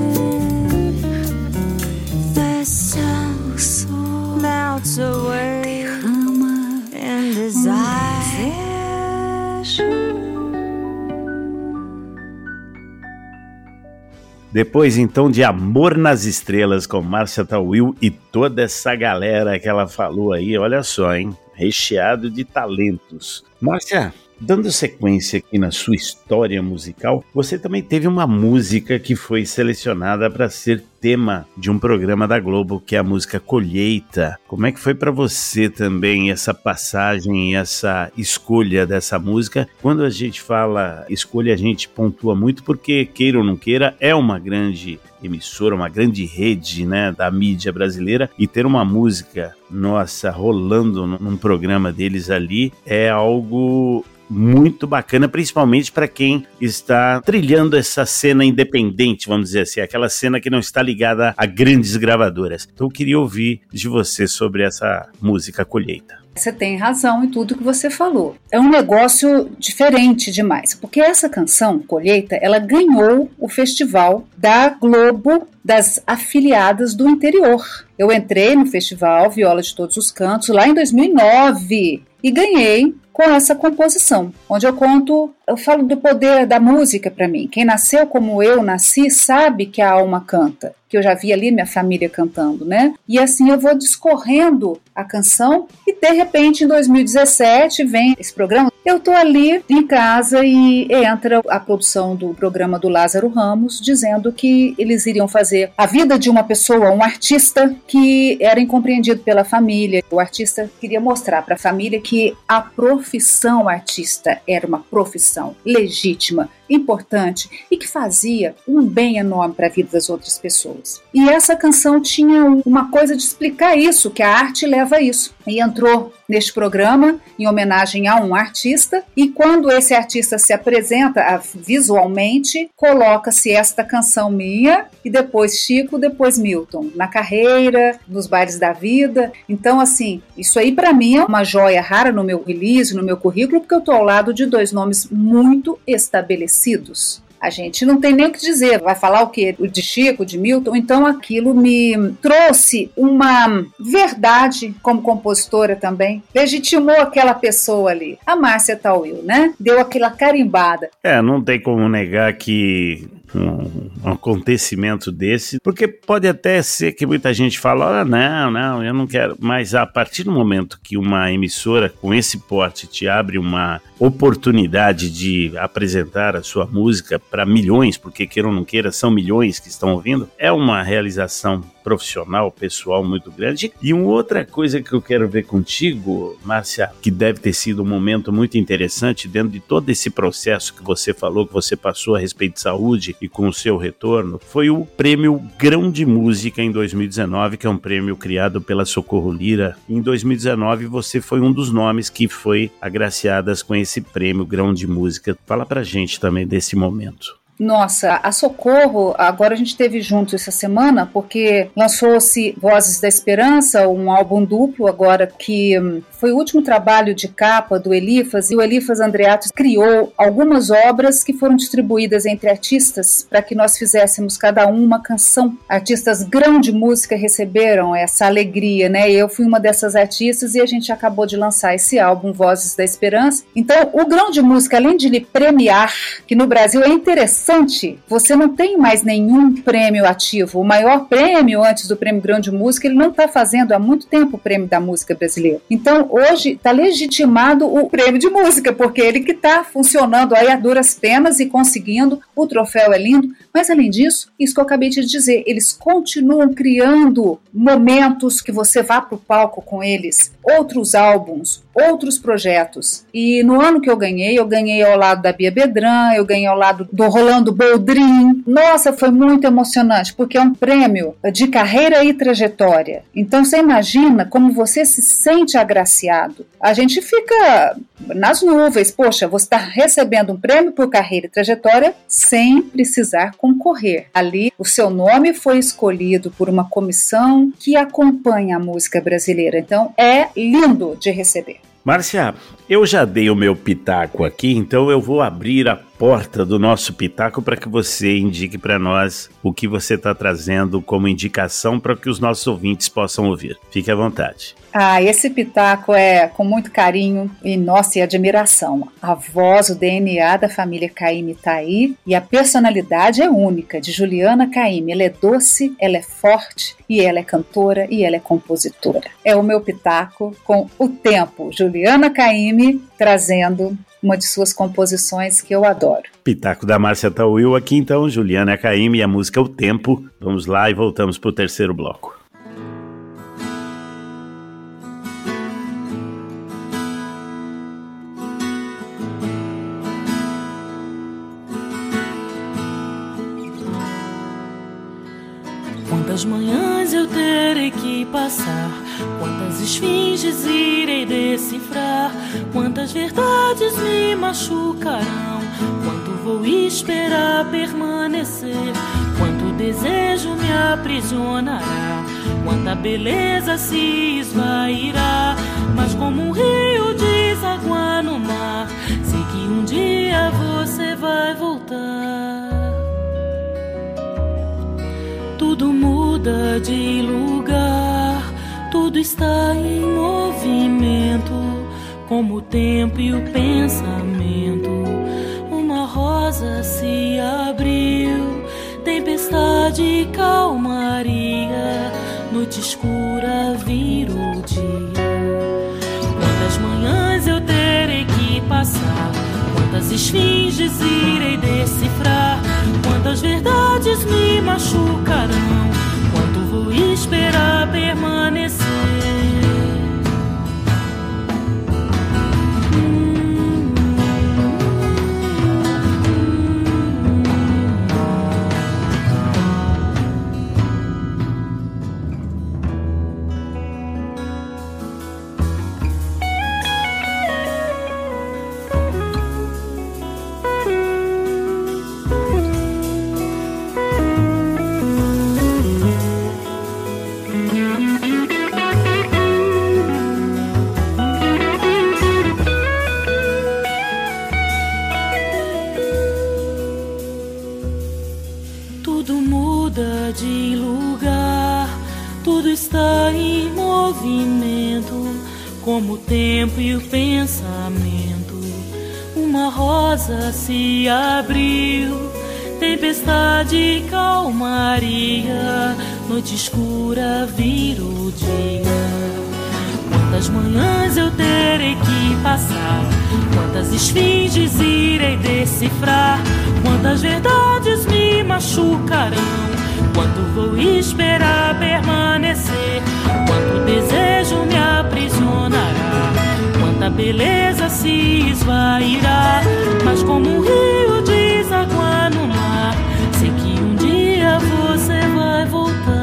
The sun melts away Derrama in desire. Depois, então, de Amor nas Estrelas, com Márcia Tawil e toda essa galera que ela falou aí, olha só, hein? Recheado de talentos. Márcia, dando sequência aqui na sua história musical, você também teve uma música que foi selecionada para ser tema de um programa da Globo, que é a música Colheita. Como é que foi para você também essa passagem e essa escolha dessa música? Quando a gente fala escolha, a gente pontua muito porque, queira ou não queira, é uma grande emissora, uma grande rede, né, da mídia brasileira, e ter uma música nossa rolando num programa deles ali é algo muito bacana, principalmente para quem está trilhando essa cena independente, vamos dizer assim, aquela cena que não está ligada a grandes gravadoras. Então eu queria ouvir de você sobre essa música Colheita. Você tem razão em tudo que você falou. É um negócio diferente demais, porque essa canção, Colheita, ela ganhou o festival da Globo das afiliadas do interior. Eu entrei no festival Viola de Todos os Cantos lá em 2009 e ganhei com essa composição, onde eu falo do poder da música para mim. Quem nasceu como eu nasci sabe que a alma canta, que eu já vi ali minha família cantando, né? E assim eu vou discorrendo a canção e de repente em 2017 vem esse programa. Eu tô ali em casa e entra a produção do programa do Lázaro Ramos dizendo que eles iriam fazer a vida de uma pessoa, um artista que era incompreendido pela família. O artista queria mostrar para a família que a profissão artista era uma profissão legítima, importante e que fazia um bem enorme para a vida das outras pessoas. E essa canção tinha uma coisa de explicar isso, que a arte leva a isso. E entrou neste programa em homenagem a um artista, e quando esse artista se apresenta visualmente, coloca-se esta canção minha, e depois Chico, depois Milton, na carreira, nos bailes da vida. Então, assim, isso aí para mim é uma joia rara no meu release, no meu currículo, porque eu estou ao lado de dois nomes muito estabelecidos. A gente não tem nem o que dizer, vai falar o quê? De Chico, de Milton? Então aquilo me trouxe uma verdade como compositora também, legitimou aquela pessoa ali, a Márcia Tawil, né? Deu aquela carimbada. Não tem como negar que um acontecimento desse, porque pode até ser que muita gente fala, não, eu não quero, mas a partir do momento que uma emissora com esse porte te abre uma oportunidade de apresentar a sua música para milhões, porque queira ou não queira, são milhões que estão ouvindo, é uma realização profissional, pessoal muito grande. E uma outra coisa que eu quero ver contigo, Márcia, que deve ter sido um momento muito interessante dentro de todo esse processo que você falou, que você passou a respeito de saúde e com o seu retorno, foi o Prêmio Grão de Música em 2019, que é um prêmio criado pela Socorro Lira. Em 2019 você foi um dos nomes que foi agraciadas com esse prêmio Grão de Música. Fala pra gente também desse momento. Nossa, a Socorro, agora a gente esteve junto essa semana, porque lançou-se Vozes da Esperança, um álbum duplo agora que foi o último trabalho de capa do Elifas, e o Elifas Andreato criou algumas obras que foram distribuídas entre artistas para que nós fizéssemos cada um uma canção. Artistas grão de música receberam essa alegria, né? Eu fui uma dessas artistas e a gente acabou de lançar esse álbum Vozes da Esperança. Então, o grão de música, além de lhe premiar, que no Brasil é interessante, você não tem mais nenhum prêmio ativo. O maior prêmio, antes do Prêmio Grão de Música, ele não está fazendo há muito tempo o Prêmio da Música Brasileira. Então, hoje está legitimado o Prêmio de Música, porque ele que está funcionando aí a duras penas e conseguindo. O troféu é lindo, mas além disso, isso que eu acabei de dizer, eles continuam criando momentos que você vá para o palco com eles, outros álbuns, outros projetos. E no ano que eu ganhei ao lado da Bia Bedran, eu ganhei ao lado do Rolando Boldrin. Nossa, foi muito emocionante, porque é um prêmio de carreira e trajetória. Então você imagina como você se sente agraciado. A gente fica nas nuvens. Poxa, você está recebendo um prêmio por carreira e trajetória sem precisar concorrer. Ali, o seu nome foi escolhido por uma comissão que acompanha a música brasileira. Então, é lindo de receber. Márcia, eu já dei o meu pitaco aqui, então eu vou abrir a porta do nosso pitaco para que você indique para nós o que você está trazendo como indicação para que os nossos ouvintes possam ouvir. Fique à vontade. Esse pitaco é com muito carinho e, nossa, e admiração. A voz, o DNA da família Caymmi está aí e a personalidade é única, de Juliana Caymmi. Ela é doce, ela é forte e ela é cantora e ela é compositora. É o meu pitaco com O Tempo, Juliana Caymmi trazendo uma de suas composições que eu adoro. Pitaco da Márcia Tawil aqui então, Juliana Caymmi e a música O Tempo. Vamos lá e voltamos para o terceiro bloco. Quantas manhãs eu terei que passar, quantas esfinges irei decifrar, quantas verdades me machucarão, quanto vou esperar permanecer, quanto desejo me aprisionará, quanta beleza se esvairá, mas como um rio deságua no mar, sei que um dia você vai voltar. Tudo muda de lugar, tudo está em movimento, como o tempo e o pensamento. Uma rosa se abriu, tempestade e calmaria, noite escura virou dia. Quantas manhãs eu terei que passar, quantas esfinges irei decifrar, quantas verdades me machucarão, quanto vou esperar permanecer. Como o tempo e o pensamento, uma rosa se abriu, tempestade e calmaria, noite escura virou dia. Quantas manhãs eu terei que passar, quantas esfinges irei decifrar, quantas verdades me machucarão, quanto vou esperar permanecer, quanto desejo me aprisionará, quanta beleza se esvairá, mas como um rio deságua no mar, sei que um dia você vai voltar.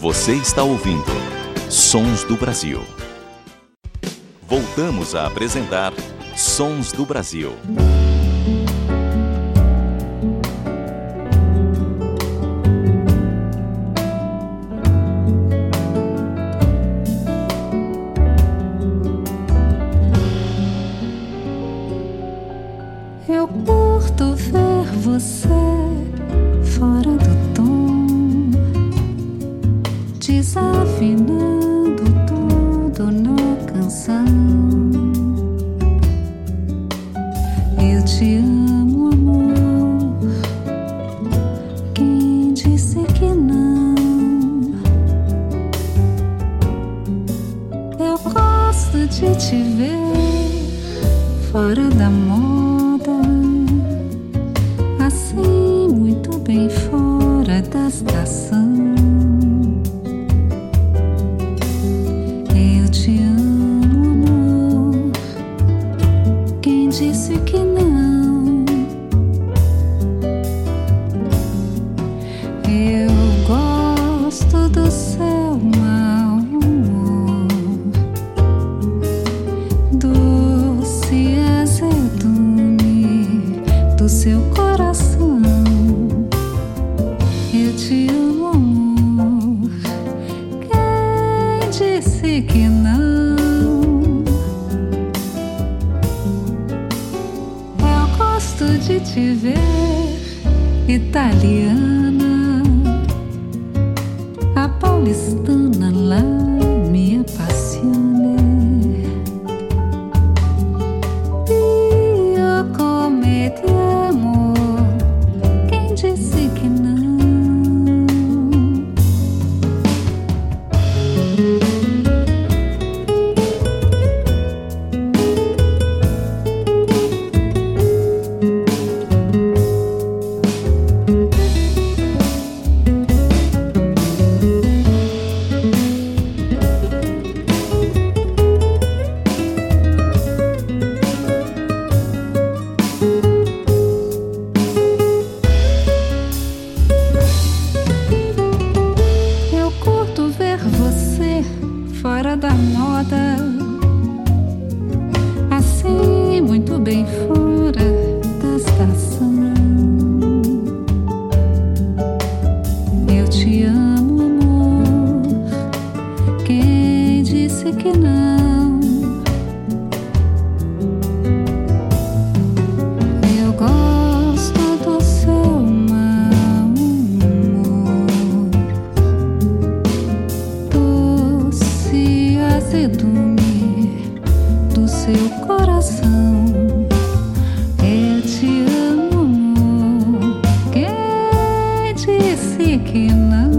Você está ouvindo Sons do Brasil. Voltamos a apresentar Sons do Brasil. Eu curto ver você fora do tom, desafinando tudo na canção. Eu te amo, amor. Quem disse que não? Eu gosto de te ver fora da moda, assim muito bem fora da estação. Eu te amo, amor. Quem disse que não? Eu gosto do seu mau humor, doce azedume do seu coração. Eu te amo, amor. Quem disse que não? Eu gosto de te ver italiana, a paulistana lá me apassiona. Io come ti amo. Quem disse que não? Eu curto ver você fora da moda, assim muito bem fora da estação. Eu te amo, amor. Quem disse que não? Eu gosto do seu mau humor, doce azedume do seu coração. Eu te amo, amor. Quem disse que não?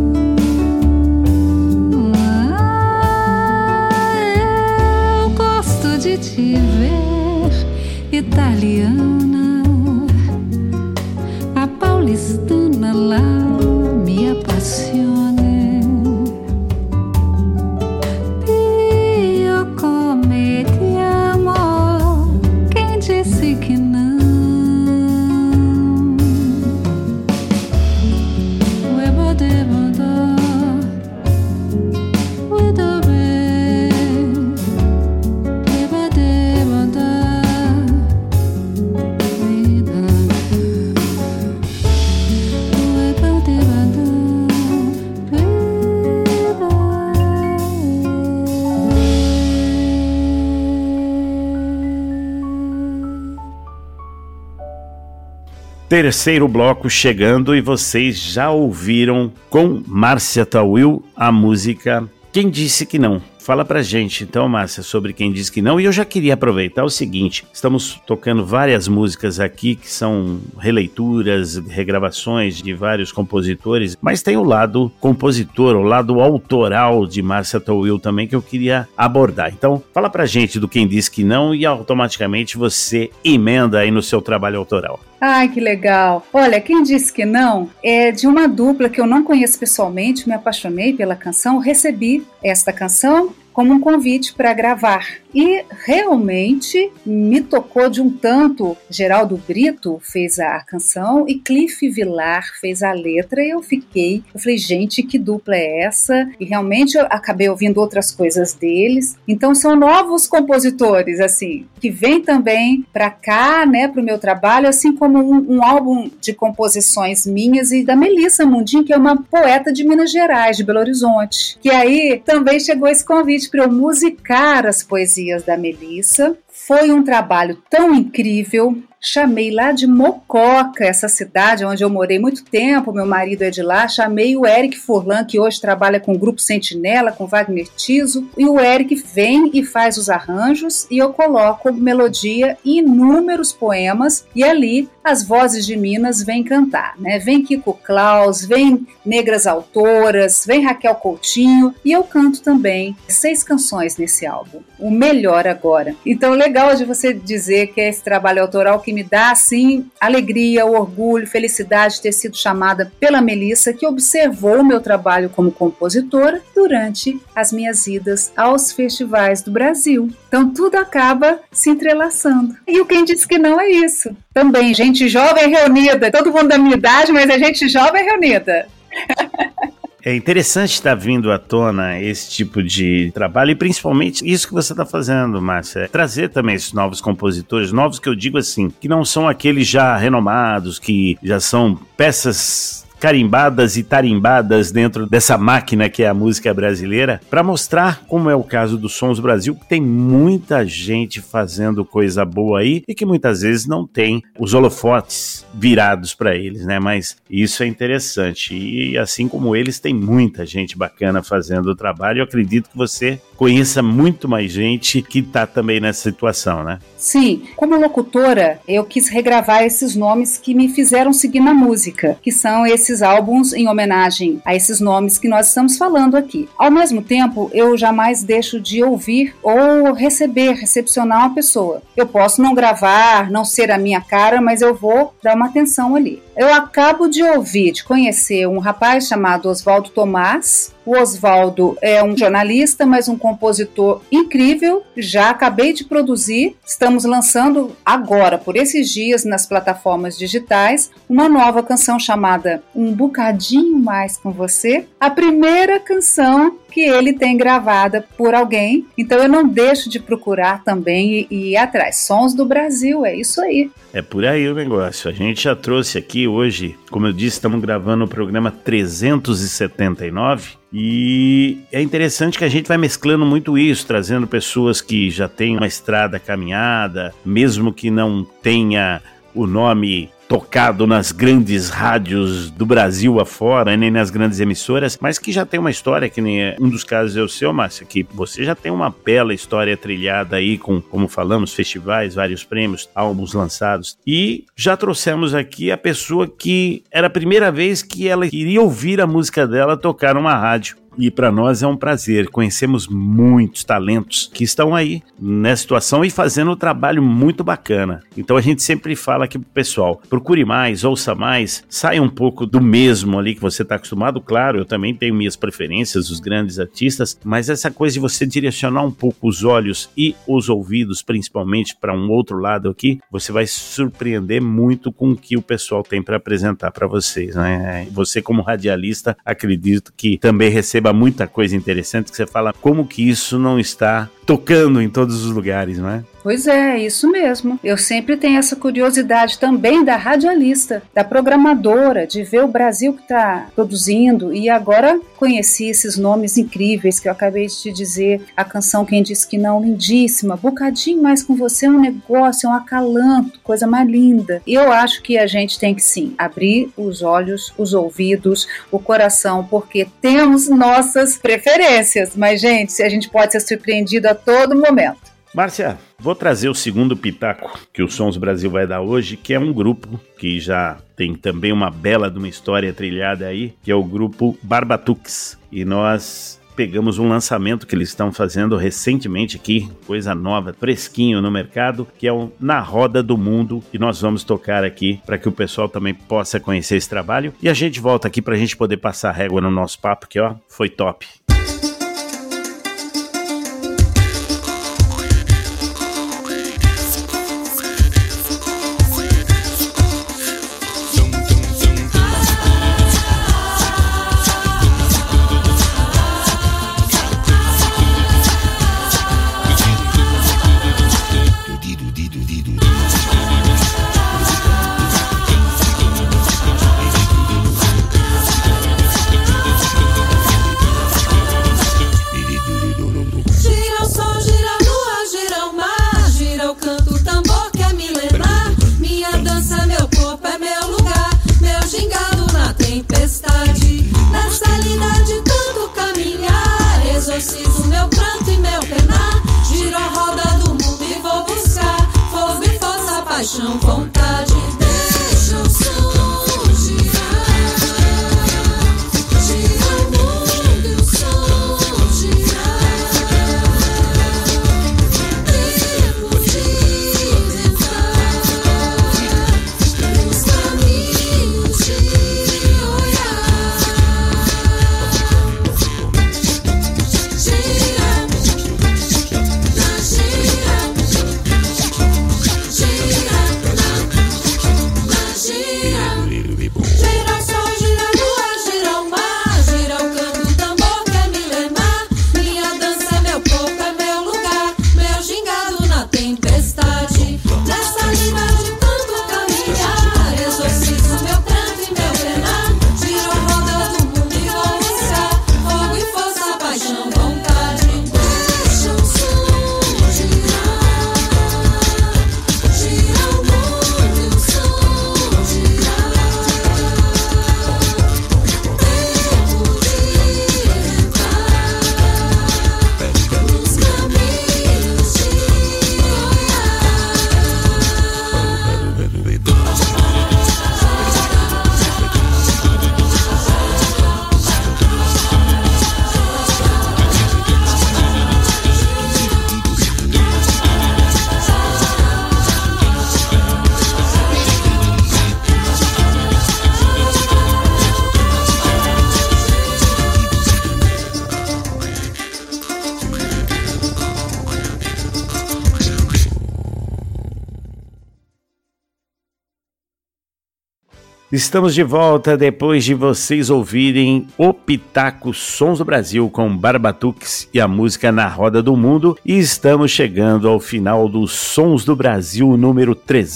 Eu gosto de te ver italiana, a paulistana lá me apassiona. Io come ti amo. Quem disse que não? Terceiro bloco chegando e vocês já ouviram com Márcia Tawil a música Quem Disse Que Não. Fala pra gente então, Márcia, sobre Quem Disse Que Não. E eu já queria aproveitar o seguinte, estamos tocando várias músicas aqui que são releituras, regravações de vários compositores, mas tem o lado compositor, o lado autoral de Márcia Tawil também que eu queria abordar. Então, fala pra gente do Quem Disse Que Não e automaticamente você emenda aí no seu trabalho autoral. Ai, que legal. Olha, Quem Disse Que Não é de uma dupla que eu não conheço pessoalmente, me apaixonei pela canção, recebi esta canção como um convite para gravar. E realmente me tocou de um tanto. Geraldo Brito fez a canção e Cliff Vilar fez a letra, e eu falei, gente, que dupla é essa? E realmente eu acabei ouvindo outras coisas deles. Então são novos compositores, assim, que vêm também para cá, né, para o meu trabalho, assim como um álbum de composições minhas e da Melissa Mundim, que é uma poeta de Minas Gerais, de Belo Horizonte. Que aí também chegou esse convite para eu musicar as poesias da Melissa. Foi um trabalho tão incrível. Chamei lá de Mococa, essa cidade onde eu morei muito tempo, meu marido é de lá, chamei o Eric Furlan, que hoje trabalha com o Grupo Sentinela, com Wagner Tiso, e o Eric vem e faz os arranjos, e eu coloco melodia e inúmeros poemas, e ali as vozes de Minas vêm cantar, né? Vem Kiko Klaus, vem negras autoras, vem Raquel Coutinho, e eu canto também 6 canções nesse álbum, o Melhor Agora. Então, legal de você dizer que é esse trabalho autoral que me dá, assim, alegria, orgulho, felicidade de ter sido chamada pela Melissa, que observou o meu trabalho como compositora durante as minhas idas aos festivais do Brasil. Então, tudo acaba se entrelaçando. E o Quem Disse Que Não é isso. Também, gente jovem reunida, todo mundo da minha idade, mas a gente jovem reunida. É interessante estar vindo à tona esse tipo de trabalho e principalmente isso que você está fazendo, Márcia. Trazer também esses novos compositores, novos que eu digo assim, que não são aqueles já renomados, que já são peças carimbadas e tarimbadas dentro dessa máquina que é a música brasileira, para mostrar, como é o caso do Sons do Brasil, que tem muita gente fazendo coisa boa aí e que muitas vezes não tem os holofotes virados para eles, né? Mas isso é interessante e assim como eles, tem muita gente bacana fazendo o trabalho. Eu acredito que você conheça muito mais gente que está também nessa situação, né? Sim, como locutora, eu quis regravar esses nomes que me fizeram seguir na música, que são esses álbuns em homenagem a esses nomes que nós estamos falando aqui. Ao mesmo tempo, eu jamais deixo de ouvir ou recepcionar uma pessoa. Eu posso não gravar, não ser a minha cara, mas eu vou dar uma atenção ali. Eu acabo de conhecer um rapaz chamado Oswaldo Tomás. O Oswaldo é um jornalista, mas um compositor incrível. Já acabei de produzir. Estamos lançando agora, por esses dias, nas plataformas digitais, uma nova canção chamada Um Bocadinho Mais Com Você. A primeira canção que ele tem gravada por alguém. Então eu não deixo de procurar também e ir atrás. Sons do Brasil, é isso aí. É por aí o negócio. A gente já trouxe aqui hoje, como eu disse, estamos gravando o programa 379 e é interessante que a gente vai mesclando muito isso, trazendo pessoas que já têm uma estrada caminhada, mesmo que não tenha o nome tocado nas grandes rádios do Brasil afora, nem nas grandes emissoras, mas que já tem uma história, que nem um dos casos é o seu, Márcia, que você já tem uma bela história trilhada aí com, como falamos, festivais, vários prêmios, álbuns lançados. E já trouxemos aqui a pessoa que era a primeira vez que ela queria ouvir a música dela tocar numa rádio. E para nós é um prazer, conhecemos muitos talentos que estão aí nessa situação e fazendo um trabalho muito bacana. Então a gente sempre fala aqui pro pessoal, procure mais, ouça mais, saia um pouco do mesmo ali que você está acostumado. Claro, eu também tenho minhas preferências, os grandes artistas, mas essa coisa de você direcionar um pouco os olhos e os ouvidos, principalmente para um outro lado aqui, você vai se surpreender muito com o que o pessoal tem para apresentar para vocês, né? Você como radialista, acredito que também recebe muita coisa interessante, que você fala como que isso não está tocando em todos os lugares, não é? Pois é, isso mesmo. Eu sempre tenho essa curiosidade também da radialista, da programadora, de ver o Brasil que está produzindo, e agora conheci esses nomes incríveis que eu acabei de te dizer, a canção Quem Disse Que Não, lindíssima, Bocadinho Mais Com Você é um negócio, é um acalanto, coisa mais linda. E eu acho que a gente tem que sim, abrir os olhos, os ouvidos, o coração, porque temos nossas preferências, mas gente, a gente pode ser surpreendido a todo momento. Márcia, vou trazer o segundo pitaco que o Sons Brasil vai dar hoje, que é um grupo que já tem também uma bela de uma história trilhada aí, que é o grupo Barbatuques. E nós pegamos um lançamento que eles estão fazendo recentemente aqui, coisa nova, fresquinho no mercado, que é o Na Roda do Mundo, e nós vamos tocar aqui para que o pessoal também possa conhecer esse trabalho. E a gente volta aqui para a gente poder passar régua no nosso papo, que ó, foi top. Estamos de volta depois de vocês ouvirem o Pitaco Sons do Brasil com Barbatuques e a música Na Roda do Mundo, e estamos chegando ao final do Sons do Brasil número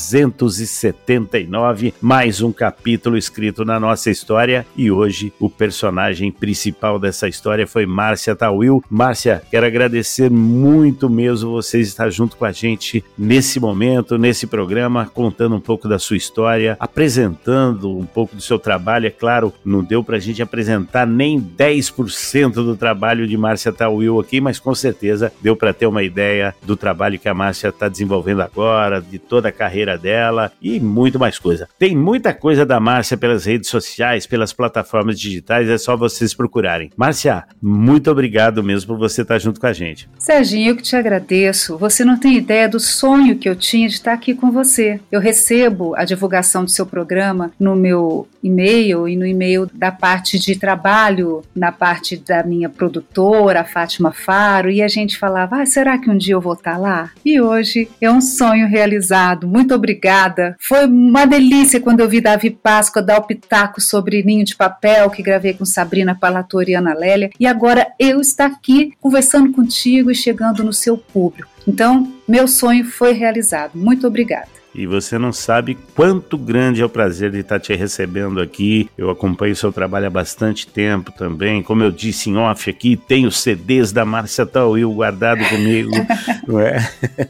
379, mais um capítulo escrito na nossa história, e hoje o personagem principal dessa história foi Márcia Tawil. Márcia, quero agradecer muito mesmo você estar junto com a gente nesse momento, nesse programa, contando um pouco da sua história, apresentando um pouco do seu trabalho. É claro, não deu pra gente apresentar nem 10% do trabalho de Márcia Tawil aqui, mas com certeza deu para ter uma ideia do trabalho que a Márcia está desenvolvendo agora, de toda a carreira dela e muito mais coisa. Tem muita coisa da Márcia pelas redes sociais, pelas plataformas digitais, é só vocês procurarem. Márcia, muito obrigado mesmo por você estar junto com a gente. Serginho, eu que te agradeço. Você não tem ideia do sonho que eu tinha de estar aqui com você. Eu recebo a divulgação do seu programa no meu e-mail e no e-mail da parte de trabalho, na parte da minha produtora, a Fátima Faro, e a gente falava, será que um dia eu vou estar lá? E hoje é um sonho realizado. Muito obrigada. Foi uma delícia quando eu vi Davi Páscoa dar o pitaco sobre Ninho de Papel, que gravei com Sabrina Palatori e Ana Lélia, e agora eu estar aqui conversando contigo e chegando no seu público. Então, meu sonho foi realizado. Muito obrigada. E você não sabe quanto grande é o prazer de estar te recebendo aqui. Eu acompanho o seu trabalho há bastante tempo também. Como eu disse em off aqui, tenho CDs da Márcia Tawil guardado comigo, não é?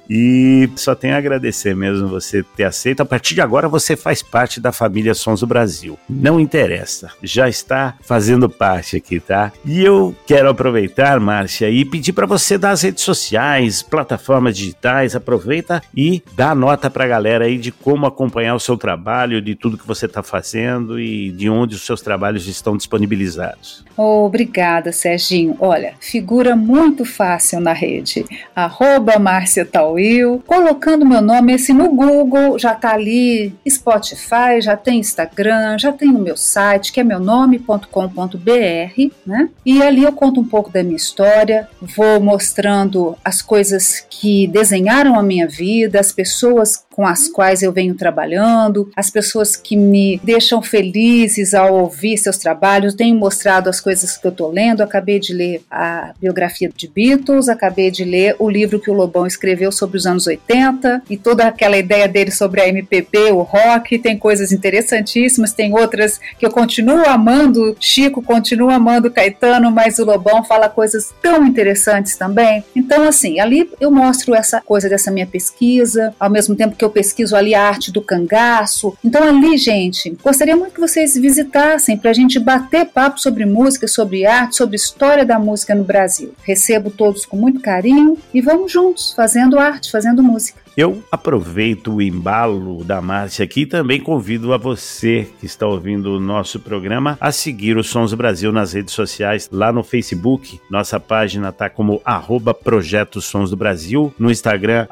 E só tenho a agradecer mesmo você ter aceito. A partir de agora você faz parte da família Sons do Brasil. Não interessa, já está fazendo parte aqui, tá? E eu quero aproveitar, Márcia, e pedir para você dar as redes sociais, plataformas digitais, aproveita e dá a nota para a galera aí de como acompanhar o seu trabalho, de tudo que você está fazendo e de onde os seus trabalhos estão disponibilizados. Obrigada, Serginho. Olha, figura muito fácil na rede. @Márcia Tawil. Colocando meu nome assim no Google, já está ali Spotify, já tem Instagram, já tem o meu site, que é meunome.com.br, né? E ali eu conto um pouco da minha história, vou mostrando as coisas que desenharam a minha vida, as pessoas com as quais eu venho trabalhando, as pessoas que me deixam felizes ao ouvir seus trabalhos. Tenho mostrado as coisas que eu estou lendo. Acabei de ler a biografia de Beatles, acabei de ler o livro que o Lobão escreveu sobre os anos 80 e toda aquela ideia dele sobre a MPB, o rock. Tem coisas interessantíssimas, tem outras que eu continuo amando, Chico continua amando Caetano, mas o Lobão fala coisas tão interessantes também. Então, assim, ali eu mostro essa coisa dessa minha pesquisa, ao mesmo tempo que eu pesquiso ali a arte do cangaço. Então ali, gente, gostaria muito que vocês visitassem para a gente bater papo sobre música, sobre arte, sobre história da música no Brasil. Recebo todos com muito carinho e vamos juntos, fazendo arte, fazendo música. Eu aproveito o embalo da Márcia aqui e também convido a você que está ouvindo o nosso programa a seguir o Sons do Brasil nas redes sociais, lá no Facebook. Nossa página está como @Projeto Sons do Brasil, no Instagram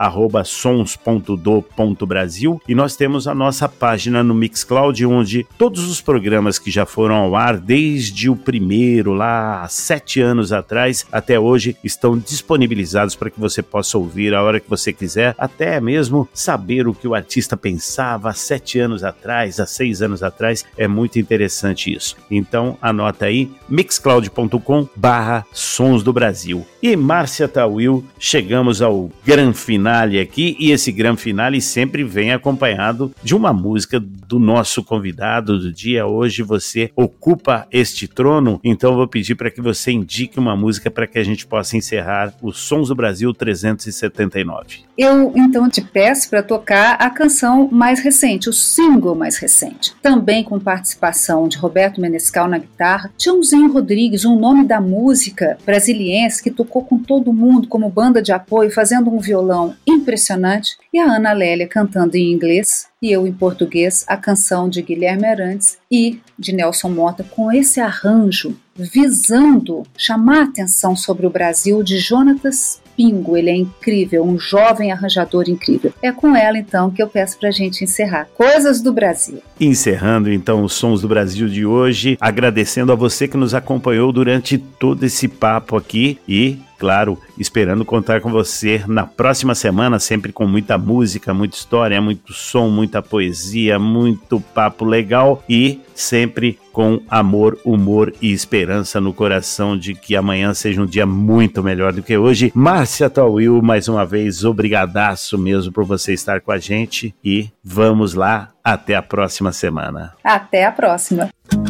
@sons.do.brasil, e nós temos a nossa página no Mixcloud, onde todos os programas que já foram ao ar desde o primeiro, lá há 7 anos atrás, até hoje, estão disponibilizados para que você possa ouvir a hora que você quiser, até mesmo saber o que o artista pensava há 7 anos atrás, há 6 anos atrás. É muito interessante isso. Então anota aí, mixcloud.com/Sons do Brasil. E Márcia Tawil, chegamos ao grande finale aqui, e esse grande finale sempre vem acompanhado de uma música do nosso convidado do dia. Hoje você ocupa este trono, então vou pedir para que você indique uma música para que a gente possa encerrar o Sons do Brasil 379. Eu então te peço para tocar a canção mais recente, o single mais recente, também com participação de Roberto Menescal na guitarra, Tiãozinho Rodrigues, um nome da música brasiliense que tocou com todo mundo como banda de apoio, fazendo um violão impressionante, e a Ana Lélia cantando em inglês e eu em português, a canção de Guilherme Arantes e de Nelson Mota, com esse arranjo visando chamar a atenção sobre o Brasil, de Jonatas Pingo. Ele é incrível, um jovem arranjador incrível. É com ela então que eu peço pra gente encerrar. Coisas do Brasil. Encerrando então os Sons do Brasil de hoje, agradecendo a você que nos acompanhou durante todo esse papo aqui, e claro, esperando contar com você na próxima semana, sempre com muita música, muita história, muito som, muita poesia, muito papo legal e sempre com amor, humor e esperança no coração de que amanhã seja um dia muito melhor do que hoje. Márcia Tawil, mais uma vez, obrigadaço mesmo por você estar com a gente e vamos lá, até a próxima semana. Até a próxima.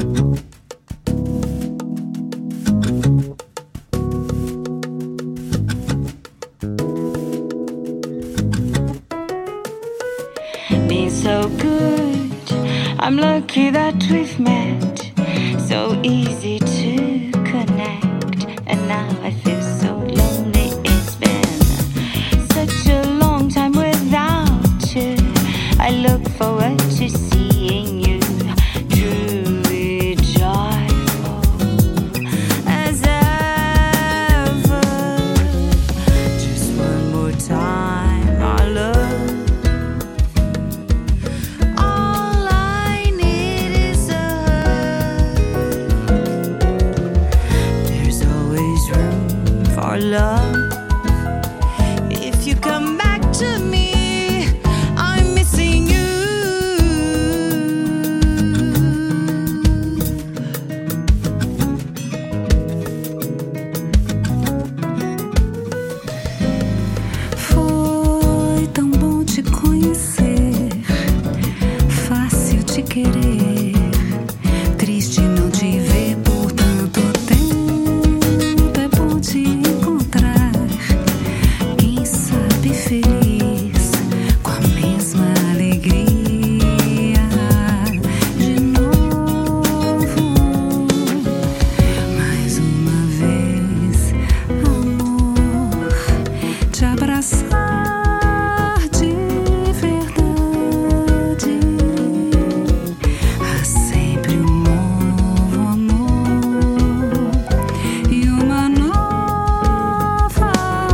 Been so good, I'm lucky that we've met. So easy to connect, and now I feel so lonely. It's been such a long time without you. I look forward to seeing you, truly joyful as ever. Just one more time, our love. All I need is a hug. There's always room for love. If you come back to me, I'm missing you. Foi tão bom te conhecer, fácil te querer, triste não te ver por tanto tempo. É bom te encontrar, quem sabe feliz, com a mesma alegria. De novo, mais uma vez, amor, te abraçar de verdade. Há sempre um novo amor e uma nova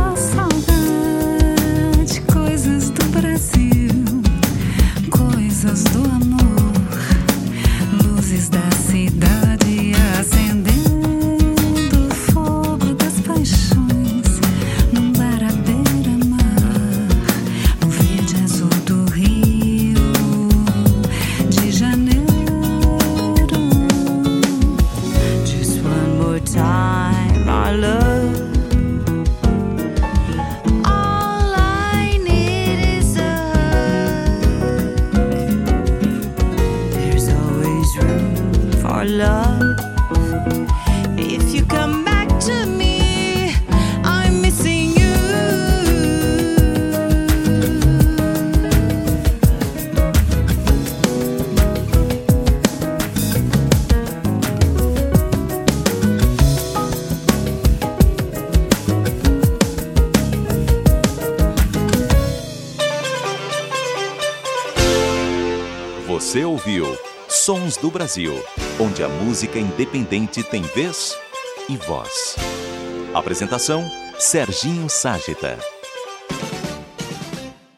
saudade. Coisas do Brasil, coisas do amor, luzes da cidade acendendo o fogo das paixões, num bar à beira-mar, no verde azul do Rio de Janeiro. Just one more time, our love. All I need is a hug. There's always room for love. If you come back to me, I'm missing you. Você ouviu Sons do Brasil, onde a música independente tem vez e voz. Apresentação: Serginho Ságeta.